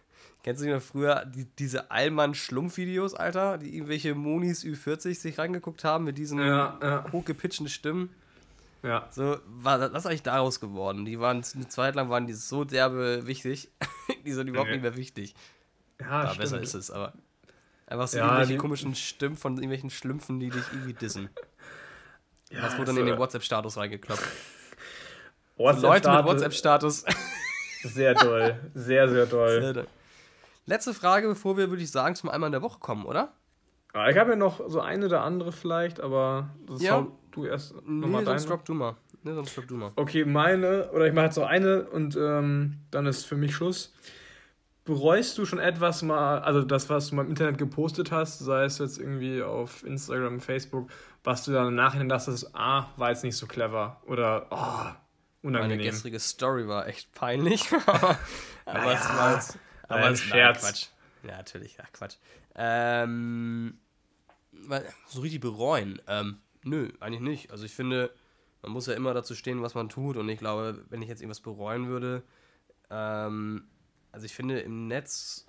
Kennst du noch früher die, diese Allmann-Schlumpf-Videos, Alter? Die irgendwelche Monis Ü vierzig sich reingeguckt haben mit diesen
Ja, ja.
hochgepitchten Stimmen.
Ja.
So, war das ist eigentlich daraus geworden. Die waren, eine Zeit lang waren die so derbe wichtig. Die sind überhaupt
Ja.
nicht mehr wichtig.
Ja,
Ja,
stimmt.
besser ist es, aber einfach so
Ja,
irgendwelche
die-
komischen Stimmen von irgendwelchen Schlümpfen, die dich irgendwie dissen.
Ja,
das wurde dann
so-
in den WhatsApp-Status reingekloppt.
WhatsApp
Leute mit
Status-
WhatsApp-Status.
Sehr toll. Sehr, sehr toll.
Letzte Frage, bevor wir, würde ich sagen, zum Einmal in der Woche kommen, oder?
Ah, Ich habe ja noch so eine oder andere vielleicht, aber das
Ja.
hau du erst
Nee,
nochmal
sonst
deine.
drop du mal. Nee, sonst drop du mal.
Okay, meine, oder ich mache jetzt noch eine und ähm, dann ist für mich Schluss. Bereust du schon etwas mal, also das, was du mal im Internet gepostet hast, sei es jetzt irgendwie auf Instagram, Facebook, was du dann im Nachhinein dachtest, ah, war jetzt nicht so clever oder oh,
Meine
unangenehm.
gestrige Story war echt peinlich. aber aber es
Naja,
war jetzt. Aber
ein
es
Scherz.
Nein, Quatsch. Ja, natürlich, ach Quatsch. Ähm, weil- so richtig bereuen. Ähm, nö, eigentlich nicht. Also ich finde, man muss ja immer dazu stehen, was man tut. Und ich glaube, wenn ich jetzt irgendwas bereuen würde, ähm, also ich finde im Netz,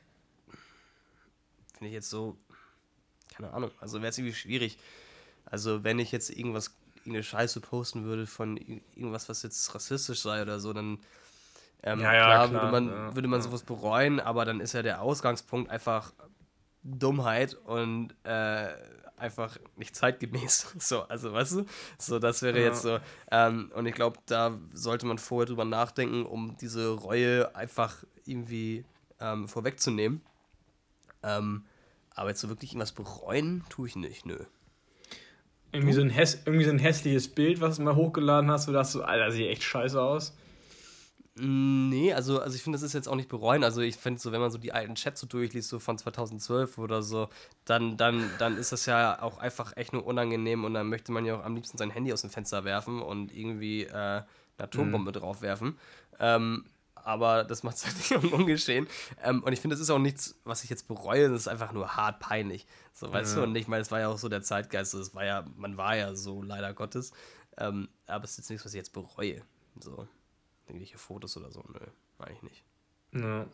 finde ich jetzt so, keine Ahnung, also wäre es irgendwie schwierig. Also wenn ich jetzt irgendwas, irgendeine Scheiße posten würde von ir- irgendwas, was jetzt rassistisch sei oder so, dann ähm,
Ja, ja,
klar,
klar,
würde man,
ja,
würde man
ja.
sowas bereuen, aber dann ist ja der Ausgangspunkt einfach Dummheit und äh, einfach nicht zeitgemäß. So, also weißt du, so das wäre
Ja.
jetzt so. Ähm, und ich glaube, da sollte man vorher drüber nachdenken, um diese Reue einfach irgendwie ähm, vorwegzunehmen. Ähm, aber jetzt so wirklich irgendwas bereuen, tue ich nicht, nö.
Irgendwie so, ein häss, irgendwie so ein hässliches Bild, was du mal hochgeladen hast, wo du dachtest, so, Alter, sieht echt scheiße aus.
Mm, Nee, also, also ich finde, das ist jetzt auch nicht bereuen. Also ich finde so, wenn man so die alten Chats so durchliest, so von zweitausendzwölf oder so, dann, dann, dann ist das ja auch einfach echt nur unangenehm und dann möchte man ja auch am liebsten sein Handy aus dem Fenster werfen und irgendwie äh, eine Atombombe drauf werfen. Ähm, aber das macht es halt nicht un- ungeschehen. Ähm, und ich finde, das ist auch nichts, was ich jetzt bereue, das ist einfach nur hart peinlich. So, weißt
Ja.
du? Und ich meine, es war ja auch so der Zeitgeist, so, es war ja, man war ja so, leider Gottes. Ähm, aber es ist jetzt nichts, was ich jetzt bereue. So. Irgendwelche Fotos oder so, nö, eigentlich nicht.
Ja.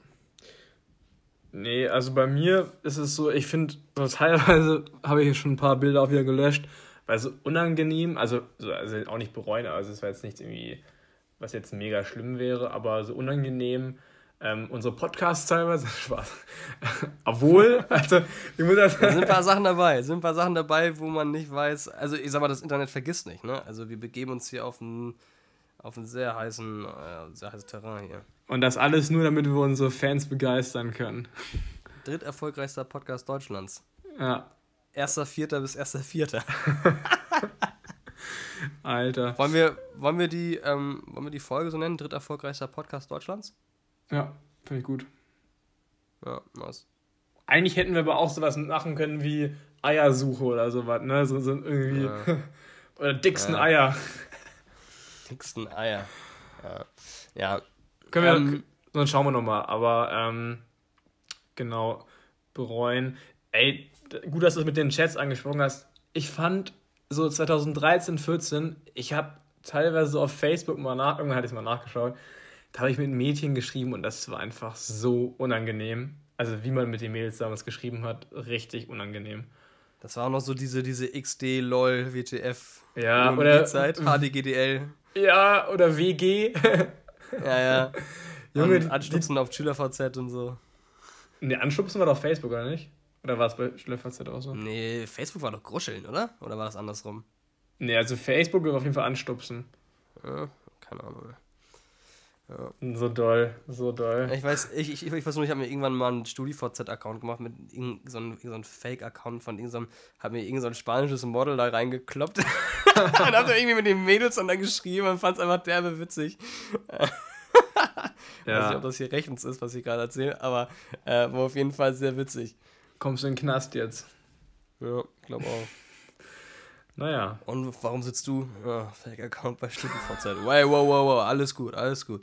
Nee, also bei mir ist es so, ich finde, so teilweise habe ich hier schon ein paar Bilder auch wieder gelöscht, weil so unangenehm, also, so, also auch nicht bereuen, also es war jetzt nichts irgendwie, was jetzt mega schlimm wäre, aber so unangenehm, ähm, unsere Podcasts teilweise, Spaß. Obwohl, also, ich muss das.
Da sind ein paar Sachen dabei, es sind ein paar Sachen dabei, wo man nicht weiß, also ich sag mal, das Internet vergisst nicht, ne? Also wir begeben uns hier auf einen, auf einen sehr heißen, äh, sehr heißes Terrain hier.
Und das alles nur, damit wir unsere Fans begeistern können.
Dritterfolgreichster Podcast Deutschlands.
Ja,
erster Vierter bis erster Vierter
Alter.
Wollen wir, wollen wir die, ähm, wollen wir die Folge so nennen? Dritterfolgreichster Podcast Deutschlands?
Ja, finde ich gut.
Ja, nice.
Eigentlich hätten wir aber auch sowas machen können wie Eiersuche oder sowas, ne? So, so irgendwie.
Ja.
Oder dicksten
Ja.
Eier.
Dicksten Eier. Ja. Ja.
Können wir,
Ähm,
sonst schauen wir nochmal. Aber, ähm, genau, bereuen. Ey, d- gut, dass du es mit den Chats angesprochen hast. Ich fand so zweitausenddreizehn, vierzehn, ich habe teilweise so auf Facebook mal nach, irgendwann hatte ich es mal nachgeschaut, da habe ich mit einem Mädchen geschrieben und das war einfach so unangenehm. Also wie man mit den Mädels damals geschrieben hat, richtig unangenehm.
Das war auch noch so diese, diese X D, LOL, W T F,
Ja, oder-
Zeit, H D G D L.
Ja, oder W G.
Ja, ja.
Junge,
und
die-
Anstupsen auf SchülerVZ und so.
Ne, Anstupsen war doch auf Facebook, oder nicht? Oder war es bei SchülerVZ auch so?
Nee, Facebook war doch Gruscheln, oder? Oder war das andersrum?
Ne, also Facebook war auf jeden Fall Anstupsen.
Ja, keine Ahnung.
So doll, so doll.
Ich weiß, ich, ich, ich weiß nur, ich habe mir irgendwann mal einen StudiVZ-Account gemacht mit irgendeinem so einem- so einem Fake-Account von irgendeinem, habe mir irgendein so ein spanisches Model da reingekloppt und hab da irgendwie mit den Mädels und dann geschrieben und fand es einfach derbe witzig. Ich weiß nicht, ob das hier rechtens ist, was ich gerade erzähle, aber äh, war auf jeden Fall sehr witzig.
Kommst du in den Knast jetzt?
Ja, ich glaube auch.
Naja.
Und warum sitzt du? Ja, Fake-Account bei StudiVZ. Wow, wow, wow, wow, alles gut, alles gut.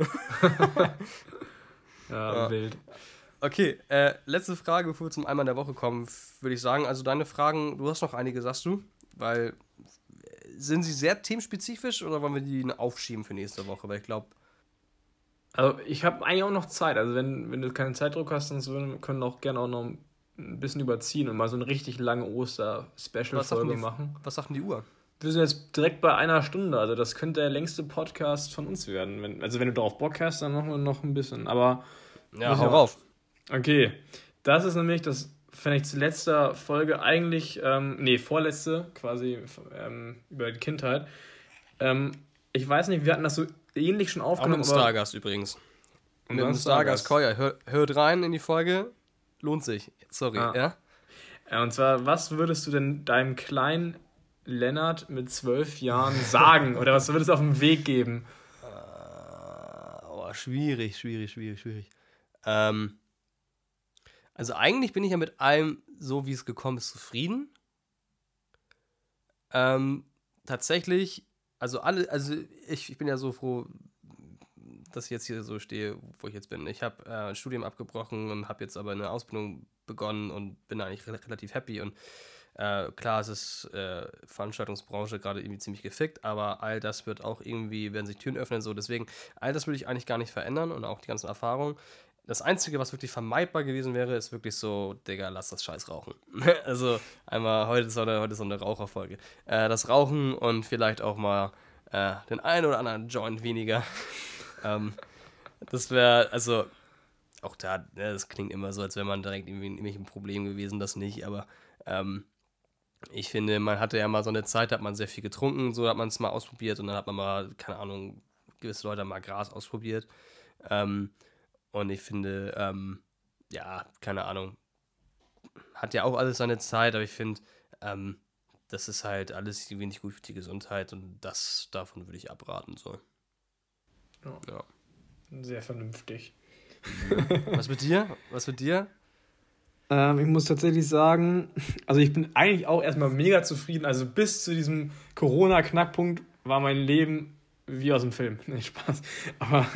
Ja,
Ja.
wild.
Okay, äh, letzte Frage, bevor wir zum Einmal der Woche kommen, würde ich sagen. Also deine Fragen, du hast noch einige, sagst du? Weil, äh, sind sie sehr themenspezifisch oder wollen wir die aufschieben für nächste Woche? Weil ich glaube,
Also ich habe eigentlich auch noch Zeit. Also wenn, wenn du keinen Zeitdruck hast, dann wir können auch gerne auch noch ein bisschen überziehen und mal so eine richtig lange Oster-Special-Folge machen.
Was sagt denn die Uhr?
Wir sind jetzt direkt bei einer Stunde. Also das könnte der längste Podcast von uns werden. Wenn, also wenn du darauf Bock hast, dann machen wir noch ein bisschen. Aber
ja, hau rauf.
Okay, das ist nämlich das, fände ich zur letzter Folge eigentlich, ähm, nee, vorletzte quasi ähm, über die Kindheit. Ähm, ich weiß nicht, wir hatten das so ähnlich schon aufgenommen.
Auch mit dem Stargast übrigens. Mit dem Stargast Koya. Hör, hört rein in die Folge. Lohnt sich. Sorry, ah. ja?
ja? Und zwar, was würdest du denn deinem kleinen Lennart mit zwölf Jahren sagen? Oder was würdest du auf den Weg geben?
Uh, oh, schwierig, schwierig, schwierig, schwierig. Ähm, also eigentlich bin ich ja mit allem, so wie es gekommen ist, zufrieden. Ähm, tatsächlich, also alle, also ich, ich bin ja so froh, dass ich jetzt hier so stehe, wo ich jetzt bin. Ich habe äh, ein Studium abgebrochen und habe jetzt aber eine Ausbildung begonnen und bin eigentlich re- relativ happy. Und äh, klar, es ist äh, Veranstaltungsbranche gerade irgendwie ziemlich gefickt, aber all das wird auch irgendwie, werden sich Türen öffnen, so. Deswegen, all das würde ich eigentlich gar nicht verändern und auch die ganzen Erfahrungen. Das Einzige, was wirklich vermeidbar gewesen wäre, ist wirklich so, Digga, lass das Scheiß rauchen. Also einmal, heute ist so eine, heute ist so eine Raucherfolge. Äh, das Rauchen und vielleicht auch mal äh, den einen oder anderen Joint weniger. ähm, das wäre, also, auch da, ne, das klingt immer so, als wäre man direkt irgendwie, irgendwie ein Problem gewesen, das nicht, aber ähm, ich finde, man hatte ja mal so eine Zeit, da hat man sehr viel getrunken, so hat man es mal ausprobiert und dann hat man mal, keine Ahnung, gewisse Leute haben mal Gras ausprobiert. Ähm, Und ich finde, ähm, ja, keine Ahnung, hat ja auch alles seine Zeit, aber ich finde, ähm, das ist halt alles wenig gut für die Gesundheit und das, davon würde ich abraten, so.
Ja. ja. Sehr vernünftig.
Was mit dir? Was mit dir?
Ähm, ich muss tatsächlich sagen, also ich bin eigentlich auch erstmal mega zufrieden, also bis zu diesem Corona-Knackpunkt war mein Leben wie aus dem Film. Nee, Spaß. Aber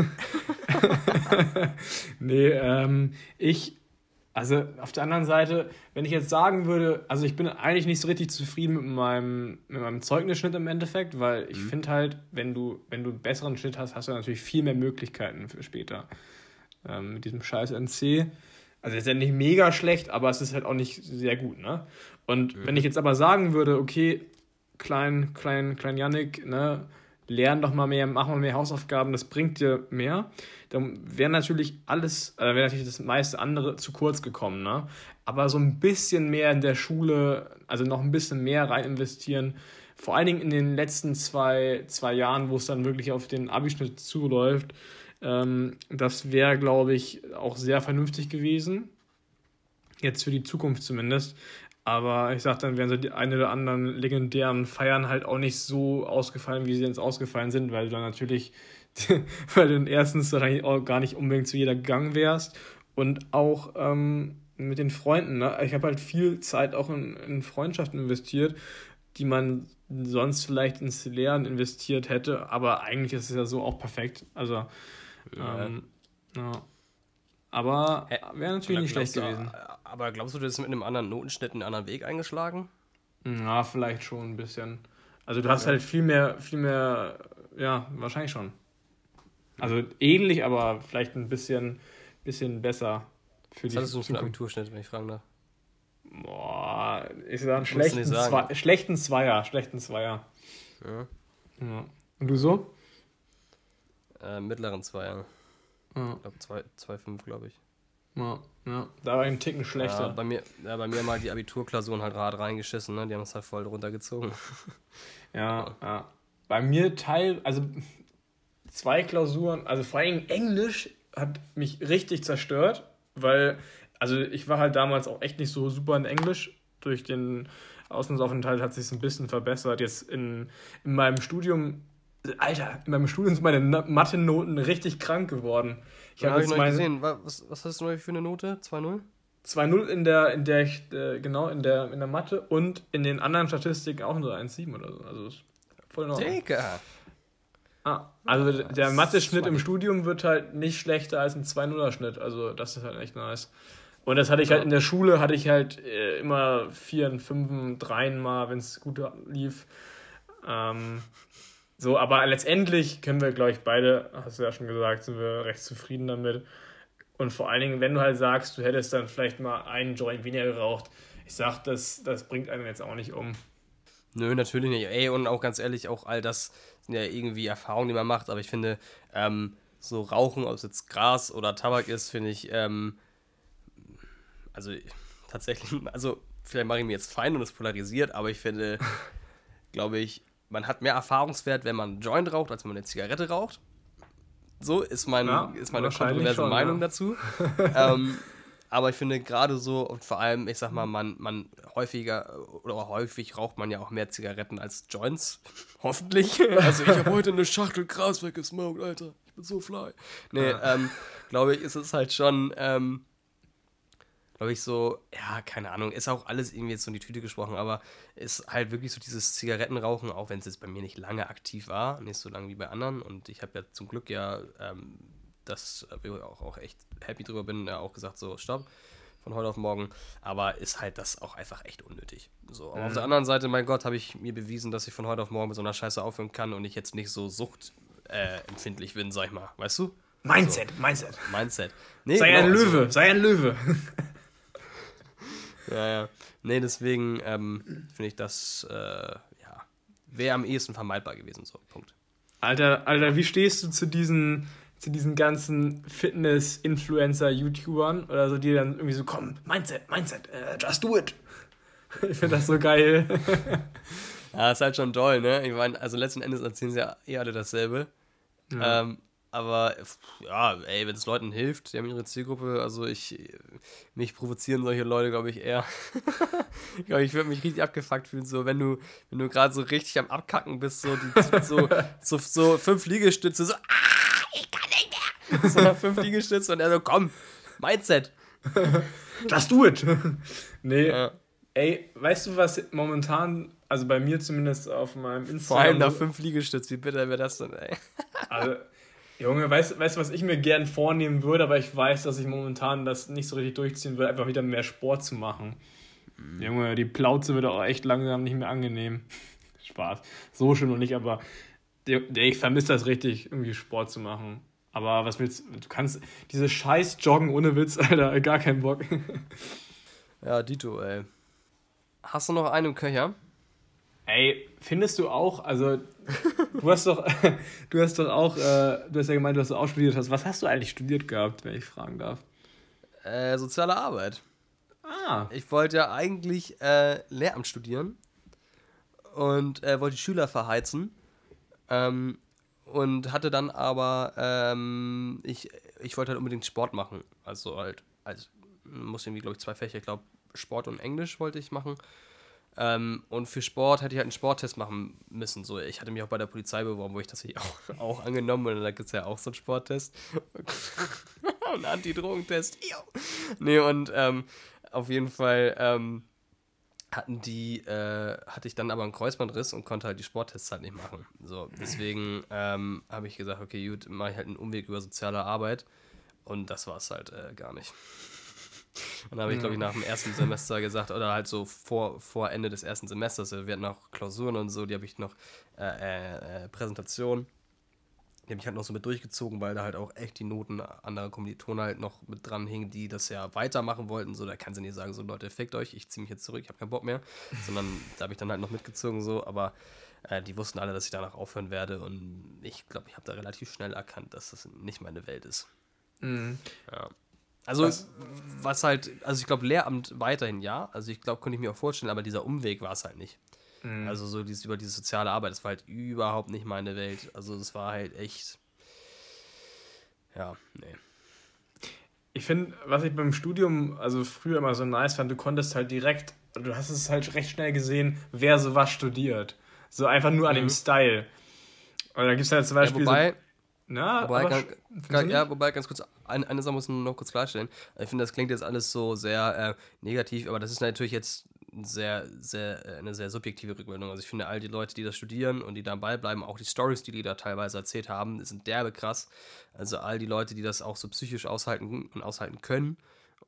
nee, ähm, ich, also auf der anderen Seite, wenn ich jetzt sagen würde, also ich bin eigentlich nicht so richtig zufrieden mit meinem, mit meinem Zeugnisschnitt im Endeffekt, weil ich mhm. finde halt, wenn du, wenn du einen besseren Schnitt hast, hast du natürlich viel mehr Möglichkeiten für später. Ähm, mit diesem scheiß N C. Also ist ja nicht mega schlecht, aber es ist halt auch nicht sehr gut, ne? Und mhm. wenn ich jetzt aber sagen würde, okay, klein, klein, klein Yannick, ne, lern doch mal mehr, mach mal mehr Hausaufgaben, das bringt dir mehr, dann wäre natürlich alles, äh, wäre natürlich das meiste andere zu kurz gekommen, ne? Aber so ein bisschen mehr in der Schule, also noch ein bisschen mehr rein investieren, vor allen Dingen in den letzten zwei, zwei Jahren, wo es dann wirklich auf den Abischnitt zuläuft, ähm, das wäre, glaube ich, auch sehr vernünftig gewesen. Jetzt für die Zukunft zumindest. Aber ich sag, dann wären so die ein oder anderen legendären Feiern halt auch nicht so ausgefallen, wie sie jetzt ausgefallen sind, weil du dann natürlich, weil du dann erstens dann auch gar nicht unbedingt zu jeder gegangen wärst und auch ähm, mit den Freunden. Ne? Ich habe halt viel Zeit auch in, in Freundschaften investiert, die man sonst vielleicht ins Lernen investiert hätte, aber eigentlich ist es ja so auch perfekt. Also, ja. Ähm, ja. Aber wäre natürlich nicht schlecht
du,
gewesen.
Aber glaubst du, du hättest mit einem anderen Notenschnitt einen anderen Weg eingeschlagen?
Ja, vielleicht schon ein bisschen. Also du hast ja. halt viel mehr, viel mehr, ja, wahrscheinlich schon. Also ähnlich, aber vielleicht ein bisschen, bisschen besser für die.
Was hattest du für einen Abiturschnitt, wenn ich fragen darf?
Boah, ich sag einen schlechten, Zwei, schlechten Zweier, schlechten Zweier. Ja. ja. Und du so?
Äh, mittleren Zweier. Ja. Ich glaube zwei Komma fünf, glaube ich.
Ja, ja. Da war ein Ticken schlechter.
Ja, bei mir, ja, bei mir mal die Abiturklausuren halt hart reingeschissen, ne? Die haben es halt voll runtergezogen.
Ja, ja, ja. Bei mir Teil, also zwei Klausuren, also vor allem Englisch hat mich richtig zerstört, weil, also ich war halt damals auch echt nicht so super in Englisch. Durch den Auslandsaufenthalt hat sich es ein bisschen verbessert. Jetzt in, in meinem Studium, Alter, in meinem Studium sind meine Mathe-Noten richtig krank geworden. Ich
habe hab jetzt meine gesehen. Was, was hast du noch für eine Note? zwei null?
zwei null in der, in der, äh, genau, in der, in der Mathe und in den anderen Statistiken auch nur eins Komma sieben oder so. Also ist voll in Ordnung. Digga! Ah, also ja, der Mathe-Schnitt im Studium wird halt nicht schlechter als ein zwei nuller Schnitt. Also das ist halt echt nice. Und das hatte ich ja. halt in der Schule, hatte ich halt äh, immer vier, fünf, dreien mal, wenn es gut lief. Ähm, So, aber letztendlich können wir, glaube ich, beide, hast du ja schon gesagt, sind wir recht zufrieden damit. Und vor allen Dingen, wenn du halt sagst, du hättest dann vielleicht mal einen Joint weniger geraucht, ich sag, das, das bringt einen jetzt auch nicht um.
Nö, natürlich nicht. Ey, und auch ganz ehrlich, auch all das sind ja irgendwie Erfahrungen, die man macht. Aber ich finde, ähm, so Rauchen, ob es jetzt Gras oder Tabak ist, finde ich, ähm, also tatsächlich, also vielleicht mache ich mir jetzt fein und es polarisiert, aber ich finde, glaube ich, man hat mehr Erfahrungswert, wenn man einen Joint raucht, als wenn man eine Zigarette raucht. So ist, mein,
Ja,
ist meine
wahrscheinlich
kontroverse
schon,
Meinung
ja.
dazu. ähm, aber ich finde gerade so, und vor allem, ich sag mal, man, man häufiger oder häufig raucht man ja auch mehr Zigaretten als Joints. Hoffentlich. Also ich habe heute eine Schachtel Gras weggesmoked, Alter. Ich bin so fly. Nee,
Ja.
ähm, glaube ich, ist es halt schon, ähm, glaube ich, so, ja, keine Ahnung, ist auch alles irgendwie jetzt so in die Tüte gesprochen, aber ist halt wirklich so dieses Zigarettenrauchen, auch wenn es jetzt bei mir nicht lange aktiv war, nicht so lange wie bei anderen. Und ich habe ja zum Glück ja, ähm, das, wo ich auch, auch echt happy drüber bin, ja auch gesagt, so, stopp, von heute auf morgen. Aber ist halt das auch einfach echt unnötig. So, aber
Mhm.
auf der anderen Seite, mein Gott, habe ich mir bewiesen, dass ich von heute auf morgen mit so einer Scheiße aufhören kann und ich jetzt nicht so suchtempfindlich äh, empfindlich bin, sag ich mal, weißt du?
Mindset, Mindset.
Mindset. Nee,
Sei
genau,
ein
also-
Löwe, sei ein Löwe.
Ja, ja. Nee, deswegen ähm, finde ich das, äh, ja, wäre am ehesten vermeidbar gewesen, so, Punkt.
Alter, Alter, wie stehst du zu diesen, zu diesen ganzen Fitness-Influencer-YouTubern oder so, die dann irgendwie so kommen, Mindset, Mindset, äh, just do it. Ich finde das so geil.
Ja, ist halt schon toll, ne? Ich meine, also letzten Endes erzählen sie ja eh alle dasselbe.
Ja.
Ähm, aber, ja, ey, wenn es Leuten hilft, die haben ihre Zielgruppe, also ich, mich provozieren solche Leute, glaube ich, eher. Ich glaube, ich würde mich richtig abgefuckt fühlen, so, wenn du, wenn du gerade so richtig am Abkacken bist, so, die, so, so, so fünf Liegestütze, so, ah, ich kann nicht mehr. So nach fünf Liegestütze und er so, komm, Mindset.
Just do it. Nee,
Ja.
ey, weißt du, was momentan, also bei mir zumindest auf meinem Instagram...
Vor allem nach
so-
fünf Liegestütze, wie bitter wäre das denn, ey?
Also, Junge, weißt weißt du, was ich mir gern vornehmen würde, aber ich weiß, dass ich momentan das nicht so richtig durchziehen würde, einfach wieder mehr Sport zu machen.
Mhm.
Junge, die Plauze wird auch echt langsam nicht mehr angenehm. Spaß. So schön noch nicht, aber der, der, ich vermisse das richtig, irgendwie Sport zu machen. Aber was willst du? Du kannst diese scheiß Joggen ohne Witz, Alter, gar keinen Bock.
Ja, Dito, ey. Hast du noch einen im Köcher?
Ey, findest du auch, also du hast doch, du hast doch auch, äh, du hast ja gemeint, du hast auch studiert hast. Was hast du eigentlich studiert gehabt, wenn ich fragen darf?
Äh, soziale Arbeit.
Ah,
Ich wollte ja eigentlich äh, Lehramt studieren und äh, wollte die Schüler verheizen. Ähm, und hatte dann aber, ähm, ich, ich wollte halt unbedingt Sport machen. Also halt, also musste irgendwie, glaube ich, zwei Fächer, ich glaube, Sport und Englisch wollte ich machen. Ähm, und für Sport hätte ich halt einen Sporttest machen müssen. So, ich hatte mich auch bei der Polizei beworben, wo ich das hier auch, auch angenommen und da gibt es ja auch so einen Sporttest. Ein Antidrogentest. Jo. Nee, und ähm, auf jeden Fall ähm, hatten die, äh, hatte ich dann aber einen Kreuzbandriss und konnte halt die Sporttests halt nicht machen. So, deswegen ähm, habe ich gesagt, okay, gut, mache ich halt einen Umweg über soziale Arbeit. Und das war es halt äh, gar nicht. Und dann habe ich, glaube ich, nach dem ersten Semester gesagt, oder halt so vor, vor Ende des ersten Semesters, wir hatten auch Klausuren und so, die habe ich noch, äh, äh, äh, Präsentation, die habe ich halt noch so mit durchgezogen, weil da halt auch echt die Noten anderer Kommilitonen halt noch mit dran hingen, die das ja weitermachen wollten, so, da kann sie nicht sagen, so, Leute, fickt euch, ich ziehe mich jetzt zurück, ich habe keinen Bock mehr, sondern da habe ich dann halt noch mitgezogen, so, aber äh, die wussten alle, dass ich danach aufhören werde und ich glaube, ich habe da relativ schnell erkannt, dass das nicht meine Welt ist.
mhm.
Ja. Also,
Was?
was halt, also ich glaube, Lehramt weiterhin ja. Also ich glaube, könnte ich mir auch vorstellen, aber dieser Umweg war es halt nicht.
Mhm.
Also so dieses, über diese soziale Arbeit, das war halt überhaupt nicht meine Welt. Also es war halt echt, ja, nee.
Ich finde, was ich beim Studium, also früher immer so nice fand, du konntest halt direkt, du hast es halt recht schnell gesehen, wer so was studiert. So einfach nur an
Mhm.
dem Style. Und da gibt es halt zum
Ja,
Beispiel
wobei,
so... Na,
wobei,
aber
ganz,
sch- findest
ga-
du
ja,
nicht?
wobei ganz kurz, eine, eine Sache muss ich noch kurz klarstellen. Ich finde, das klingt jetzt alles so sehr äh, negativ, aber das ist natürlich jetzt ein sehr, sehr, äh, eine sehr subjektive Rückmeldung. Also ich finde, all die Leute, die das studieren und die dabei bleiben, auch die Stories, die die da teilweise erzählt haben, sind derbe krass. Also all die Leute, die das auch so psychisch aushalten und aushalten können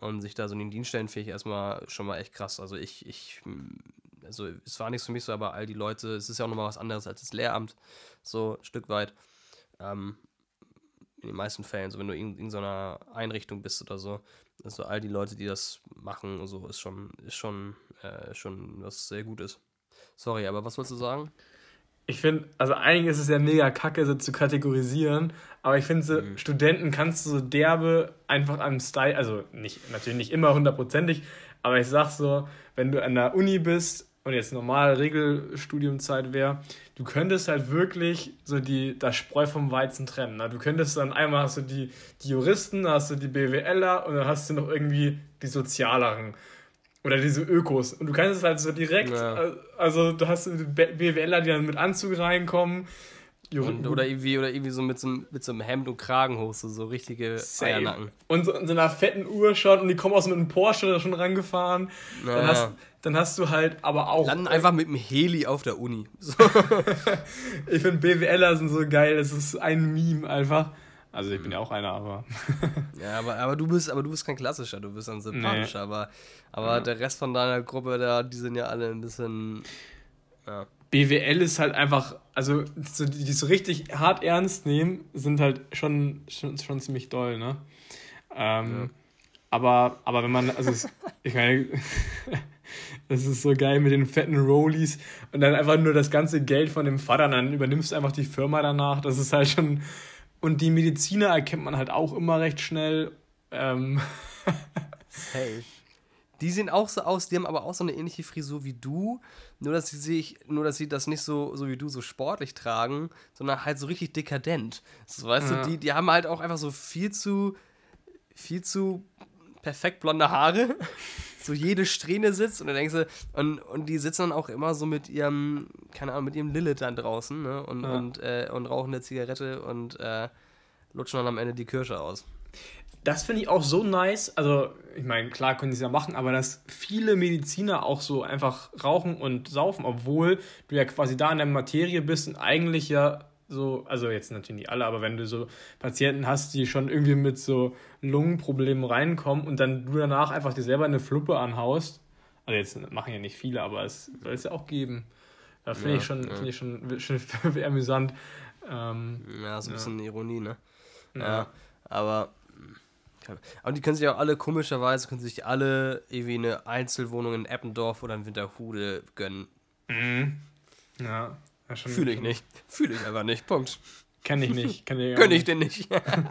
und sich da so in den Dienststellen finde ich erstmal schon mal echt krass. Also ich, ich, also es war nichts für mich so, aber all die Leute, es ist ja auch nochmal was anderes als das Lehramt, so ein Stück weit. Ähm, in den meisten Fällen, so wenn du in, in so einer Einrichtung bist oder so, also all die Leute, die das machen und so, ist schon, ist schon, äh, schon was sehr Gutes. Sorry, aber was wolltest du sagen?
Ich finde, also eigentlich ist es ja mega kacke, so zu kategorisieren, aber ich finde, so
Mhm.
Studenten kannst du so derbe einfach am Style, also nicht, natürlich nicht immer hundertprozentig, aber ich sag so, wenn du an der Uni bist und jetzt normal Regelstudiumzeit wäre, du könntest halt wirklich so die, das Spreu vom Weizen trennen. Ne? Du könntest dann einmal hast du die, die Juristen, dann hast du die BWLer und dann hast du noch irgendwie die Sozialeren. Oder diese Ökos. Und du kannst es halt so direkt,
Ja.
äh, also du hast die B- BWLer, die dann mit Anzug reinkommen. Jur-
Und, oder irgendwie, oder irgendwie so mit so, einem- mit so einem Hemd und Kragenhose, so richtige
Safe.
Eiernacken.
Und so in so einer fetten Uhr schon und die kommen aus mit einem Porsche da schon rangefahren. Dann,
Naja.
hast, dann hast du halt aber auch.
Landen einfach mit dem Heli auf der Uni. So.
Ich finde BWLer sind so geil, das ist ein Meme einfach. Also ich bin ja auch einer, aber.
Ja, aber, aber du bist, aber du bist kein klassischer, du bist ein sympathischer,
Nee.
aber, aber
Ja.
der Rest von deiner Gruppe, da, die sind ja alle ein bisschen. Ja.
B W L ist halt einfach, also so, die, die so richtig hart ernst nehmen, sind halt schon, schon, schon ziemlich doll, ne? Ähm,
Ja.
aber, aber wenn man, also es, ich meine, das ist so geil mit den fetten Rollies und dann einfach nur das ganze Geld von dem Vater, dann übernimmst du einfach die Firma danach, das ist halt schon, und die Mediziner erkennt man halt auch immer recht schnell. Ähm,
Hey. Die sehen auch so aus, die haben aber auch so eine ähnliche Frisur wie du, nur dass sie sich, nur dass sie das nicht so, so wie du so sportlich tragen, sondern halt so richtig dekadent. So, weißt
Ja.
du, die, die haben halt auch einfach so viel zu, viel zu perfekt blonde Haare. So jede Strähne sitzt und dann denkst du, und, und die sitzen dann auch immer so mit ihrem, keine Ahnung, mit ihrem Lilith dann draußen, ne? Und,
Ja.
und, äh, und rauchen eine Zigarette und äh, lutschen dann am Ende die Kirsche aus.
Das finde ich auch so nice. Also, ich meine, klar können sie es ja machen, aber dass viele Mediziner auch so einfach rauchen und saufen, obwohl du ja quasi da in der Materie bist und eigentlich ja so, also jetzt natürlich nicht alle, aber wenn du so Patienten hast, die schon irgendwie mit so Lungenproblemen reinkommen und dann du danach einfach dir selber eine Fluppe anhaust, also jetzt machen ja nicht viele, aber es soll es ja auch geben. Da finde
Ja,
ich schon,
ja.
finde ich schon, schon amüsant. Ähm,
Ja, so ein
Ja.
bisschen Ironie, ne? Ja,
ja.
aber. keine- Aber die können sich auch alle, komischerweise, können sich alle irgendwie eine Einzelwohnung in Eppendorf oder in Winterhude gönnen.
Mhm. Ja. Ja, schon,
Fühle ich
schon-
nicht. Fühle ich einfach nicht. Punkt.
Kenn ich nicht. Kenn ich
Gönn ich dir nicht.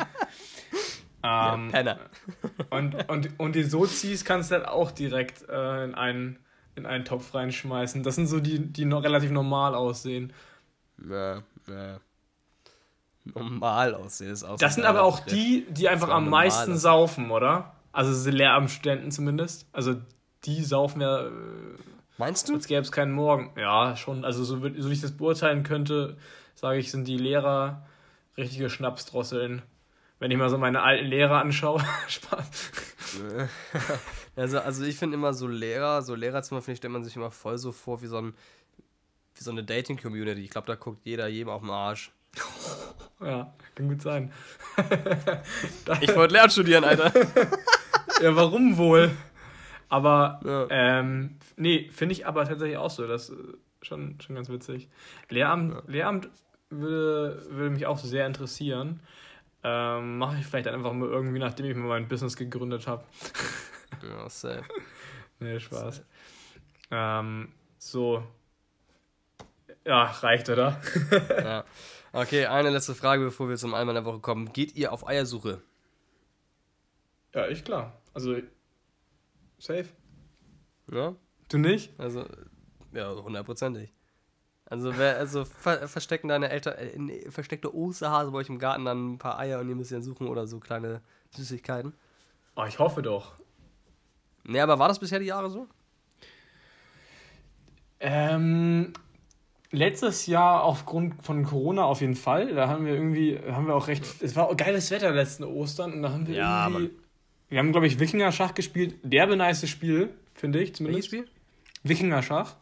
Ähm,
Penner.
und, und, und die Sozis kannst du halt auch direkt äh, in, einen, in einen Topf reinschmeißen. Das sind so die, die noch relativ normal aussehen.
Ja, ja. Normal aussehen ist auch so
Das sind
ein
aber
geiler
auch
Begriff.
die, die einfach
auch
am
normal
meisten
aussehen.
saufen, oder? Also so Lehramtsstudenten zumindest. Also die saufen ja, äh,
Meinst du?
als gäbe es keinen Morgen. Ja, schon. Also so, würd- so wie ich das beurteilen könnte, sage ich, sind die Lehrer richtige Schnapsdrosseln. Wenn ich mal so meine alten Lehrer anschaue. Spaß.
Also, also ich finde immer so Lehrer, so Lehrerzimmer, finde ich, stellt man sich immer voll so vor wie so, ein, wie so eine Dating-Community. Ich glaube, da guckt jeder jedem auf den Arsch.
Ja, kann gut sein.
Ich wollte Lehramt studieren, Alter.
Ja, warum wohl? Aber,
Ja.
ähm, nee, finde ich aber tatsächlich auch so. Das ist schon, schon ganz witzig. Lehramt,
Ja.
Lehramt würde, würde mich auch sehr interessieren. Ähm, mache ich vielleicht einfach mal irgendwie, nachdem ich mal mein Business gegründet habe.
Ja, safe.
Nee, Spaß. Ähm, so. Ja, reicht, oder?
Ja. Okay, eine letzte Frage, bevor wir zum Einmal der Woche kommen. Geht ihr auf Eiersuche?
Ja, ich klar. Also, safe.
Ja?
Du nicht?
Also, ja, hundertprozentig. Also, wer, also ver verstecken deine Eltern, äh, in- versteckte Osterhase bei euch im Garten dann ein paar Eier und ihr müsst dann suchen oder so kleine Süßigkeiten?
Oh, ich hoffe doch.
Nee, aber war das bisher die Jahre so?
Ähm, letztes Jahr aufgrund von Corona auf jeden Fall. Da haben wir irgendwie, haben wir auch recht, es war auch geiles Wetter letzten Ostern und da haben wir
Ja,
irgendwie, wir haben, glaube ich, Wikinger-Schach gespielt. Derbe nice Spiel, finde ich
Welches
zumindest.
Spiel?
Wikinger-Schach.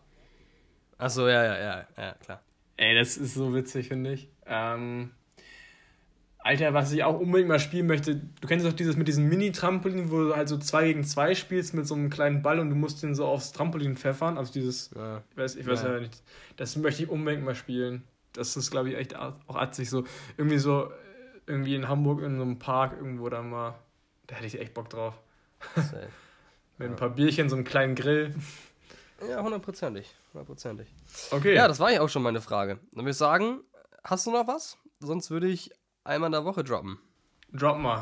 Achso, ja, ja, ja, ja, klar.
Ey, das ist so witzig, finde ich. Ähm, Alter, was ich auch unbedingt mal spielen möchte, du kennst doch dieses mit diesem Mini-Trampolin, wo du halt so zwei gegen zwei spielst mit so einem kleinen Ball und du musst den so aufs Trampolin pfeffern. Also dieses,
Ja.
ich weiß, ich weiß ja. ja nicht, das möchte ich unbedingt mal spielen. Das ist, glaube ich, echt auch atzig. So, irgendwie so, irgendwie in Hamburg in so einem Park irgendwo da mal, da hätte ich echt Bock drauf. Mit ein paar Bierchen, so einem kleinen Grill.
Ja, hundertprozentig. Hundertprozentig.
Okay.
Ja, das war ja auch schon meine Frage. Dann würde ich sagen, hast du noch was? Sonst würde ich einmal in der Woche droppen.
Drop mal.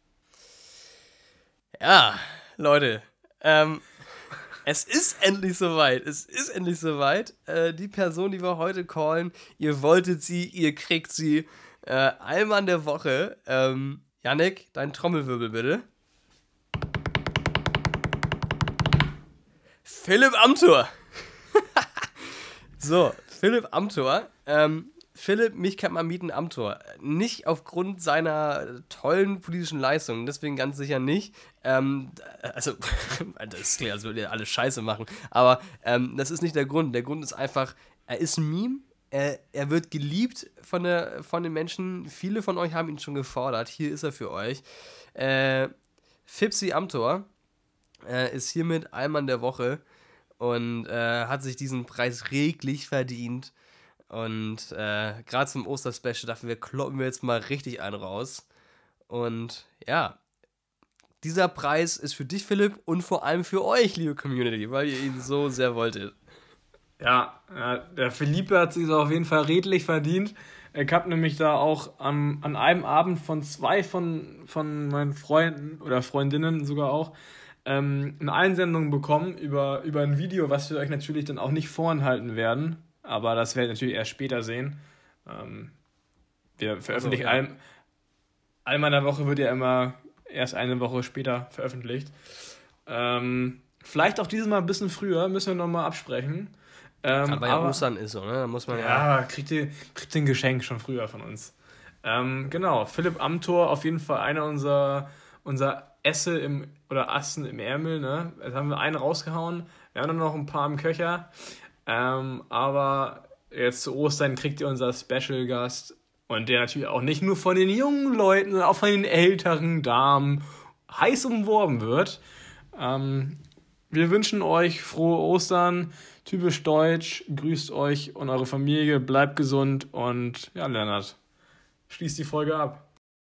Ja, Leute. Ähm, es ist endlich soweit. Es ist endlich soweit. Äh, die Person, die wir heute callen, ihr wolltet sie, ihr kriegt sie. Äh, einmal in der Woche. Ähm, Yannick, dein Trommelwirbel bitte. Philipp Amthor. So, Philipp Amthor. Ähm, Philipp, mich kann man mieten, Amthor. Nicht aufgrund seiner tollen politischen Leistungen, deswegen ganz sicher nicht. Ähm, also, das klingt, als würde er alles Scheiße machen. Aber ähm, das ist nicht der Grund. Der Grund ist einfach, er ist ein Meme. Er, er wird geliebt von, der, von den Menschen. Viele von euch haben ihn schon gefordert. Hier ist er für euch. Äh, Fipsi Amthor äh, ist hiermit Allmann der Woche und äh, hat sich diesen Preis reglich verdient. Und äh, gerade zum Osterspecial dachten wir, kloppen wir jetzt mal richtig einen raus. Und ja, dieser Preis ist für dich, Philipp, und vor allem für euch, liebe Community, weil ihr ihn so sehr wolltet.
Ja, ja der Philippe hat sich auf jeden Fall redlich verdient. Ich habe nämlich da auch an, an einem Abend von zwei von, von meinen Freunden oder Freundinnen sogar auch ähm, eine Einsendung bekommen über, über ein Video, was wir euch natürlich dann auch nicht vorenthalten werden. Aber das werdet ihr natürlich erst später sehen. Ähm, wir veröffentlichen
also, ja.
ein, einmal in der Woche wird ja immer erst eine Woche später veröffentlicht. Ähm, vielleicht auch dieses Mal ein bisschen früher, müssen wir nochmal absprechen. Ähm,
aber ja Ostern ist so, ne? Da muss man
ja. Ja, kriegt ihr, kriegt ihr ein Geschenk schon früher von uns. Ähm, genau, Philipp Amthor, auf jeden Fall einer unserer, unserer Esse im, oder Assen im Ärmel, ne? Jetzt haben wir einen rausgehauen, wir haben noch ein paar im Köcher. Ähm, aber jetzt zu Ostern kriegt ihr unser Special-Gast und der natürlich auch nicht nur von den jungen Leuten, sondern auch von den älteren Damen heiß umworben wird. Ähm, wir wünschen euch frohe Ostern, typisch deutsch, grüßt euch und eure Familie, bleibt gesund und ja, Lennart, schließt die Folge ab.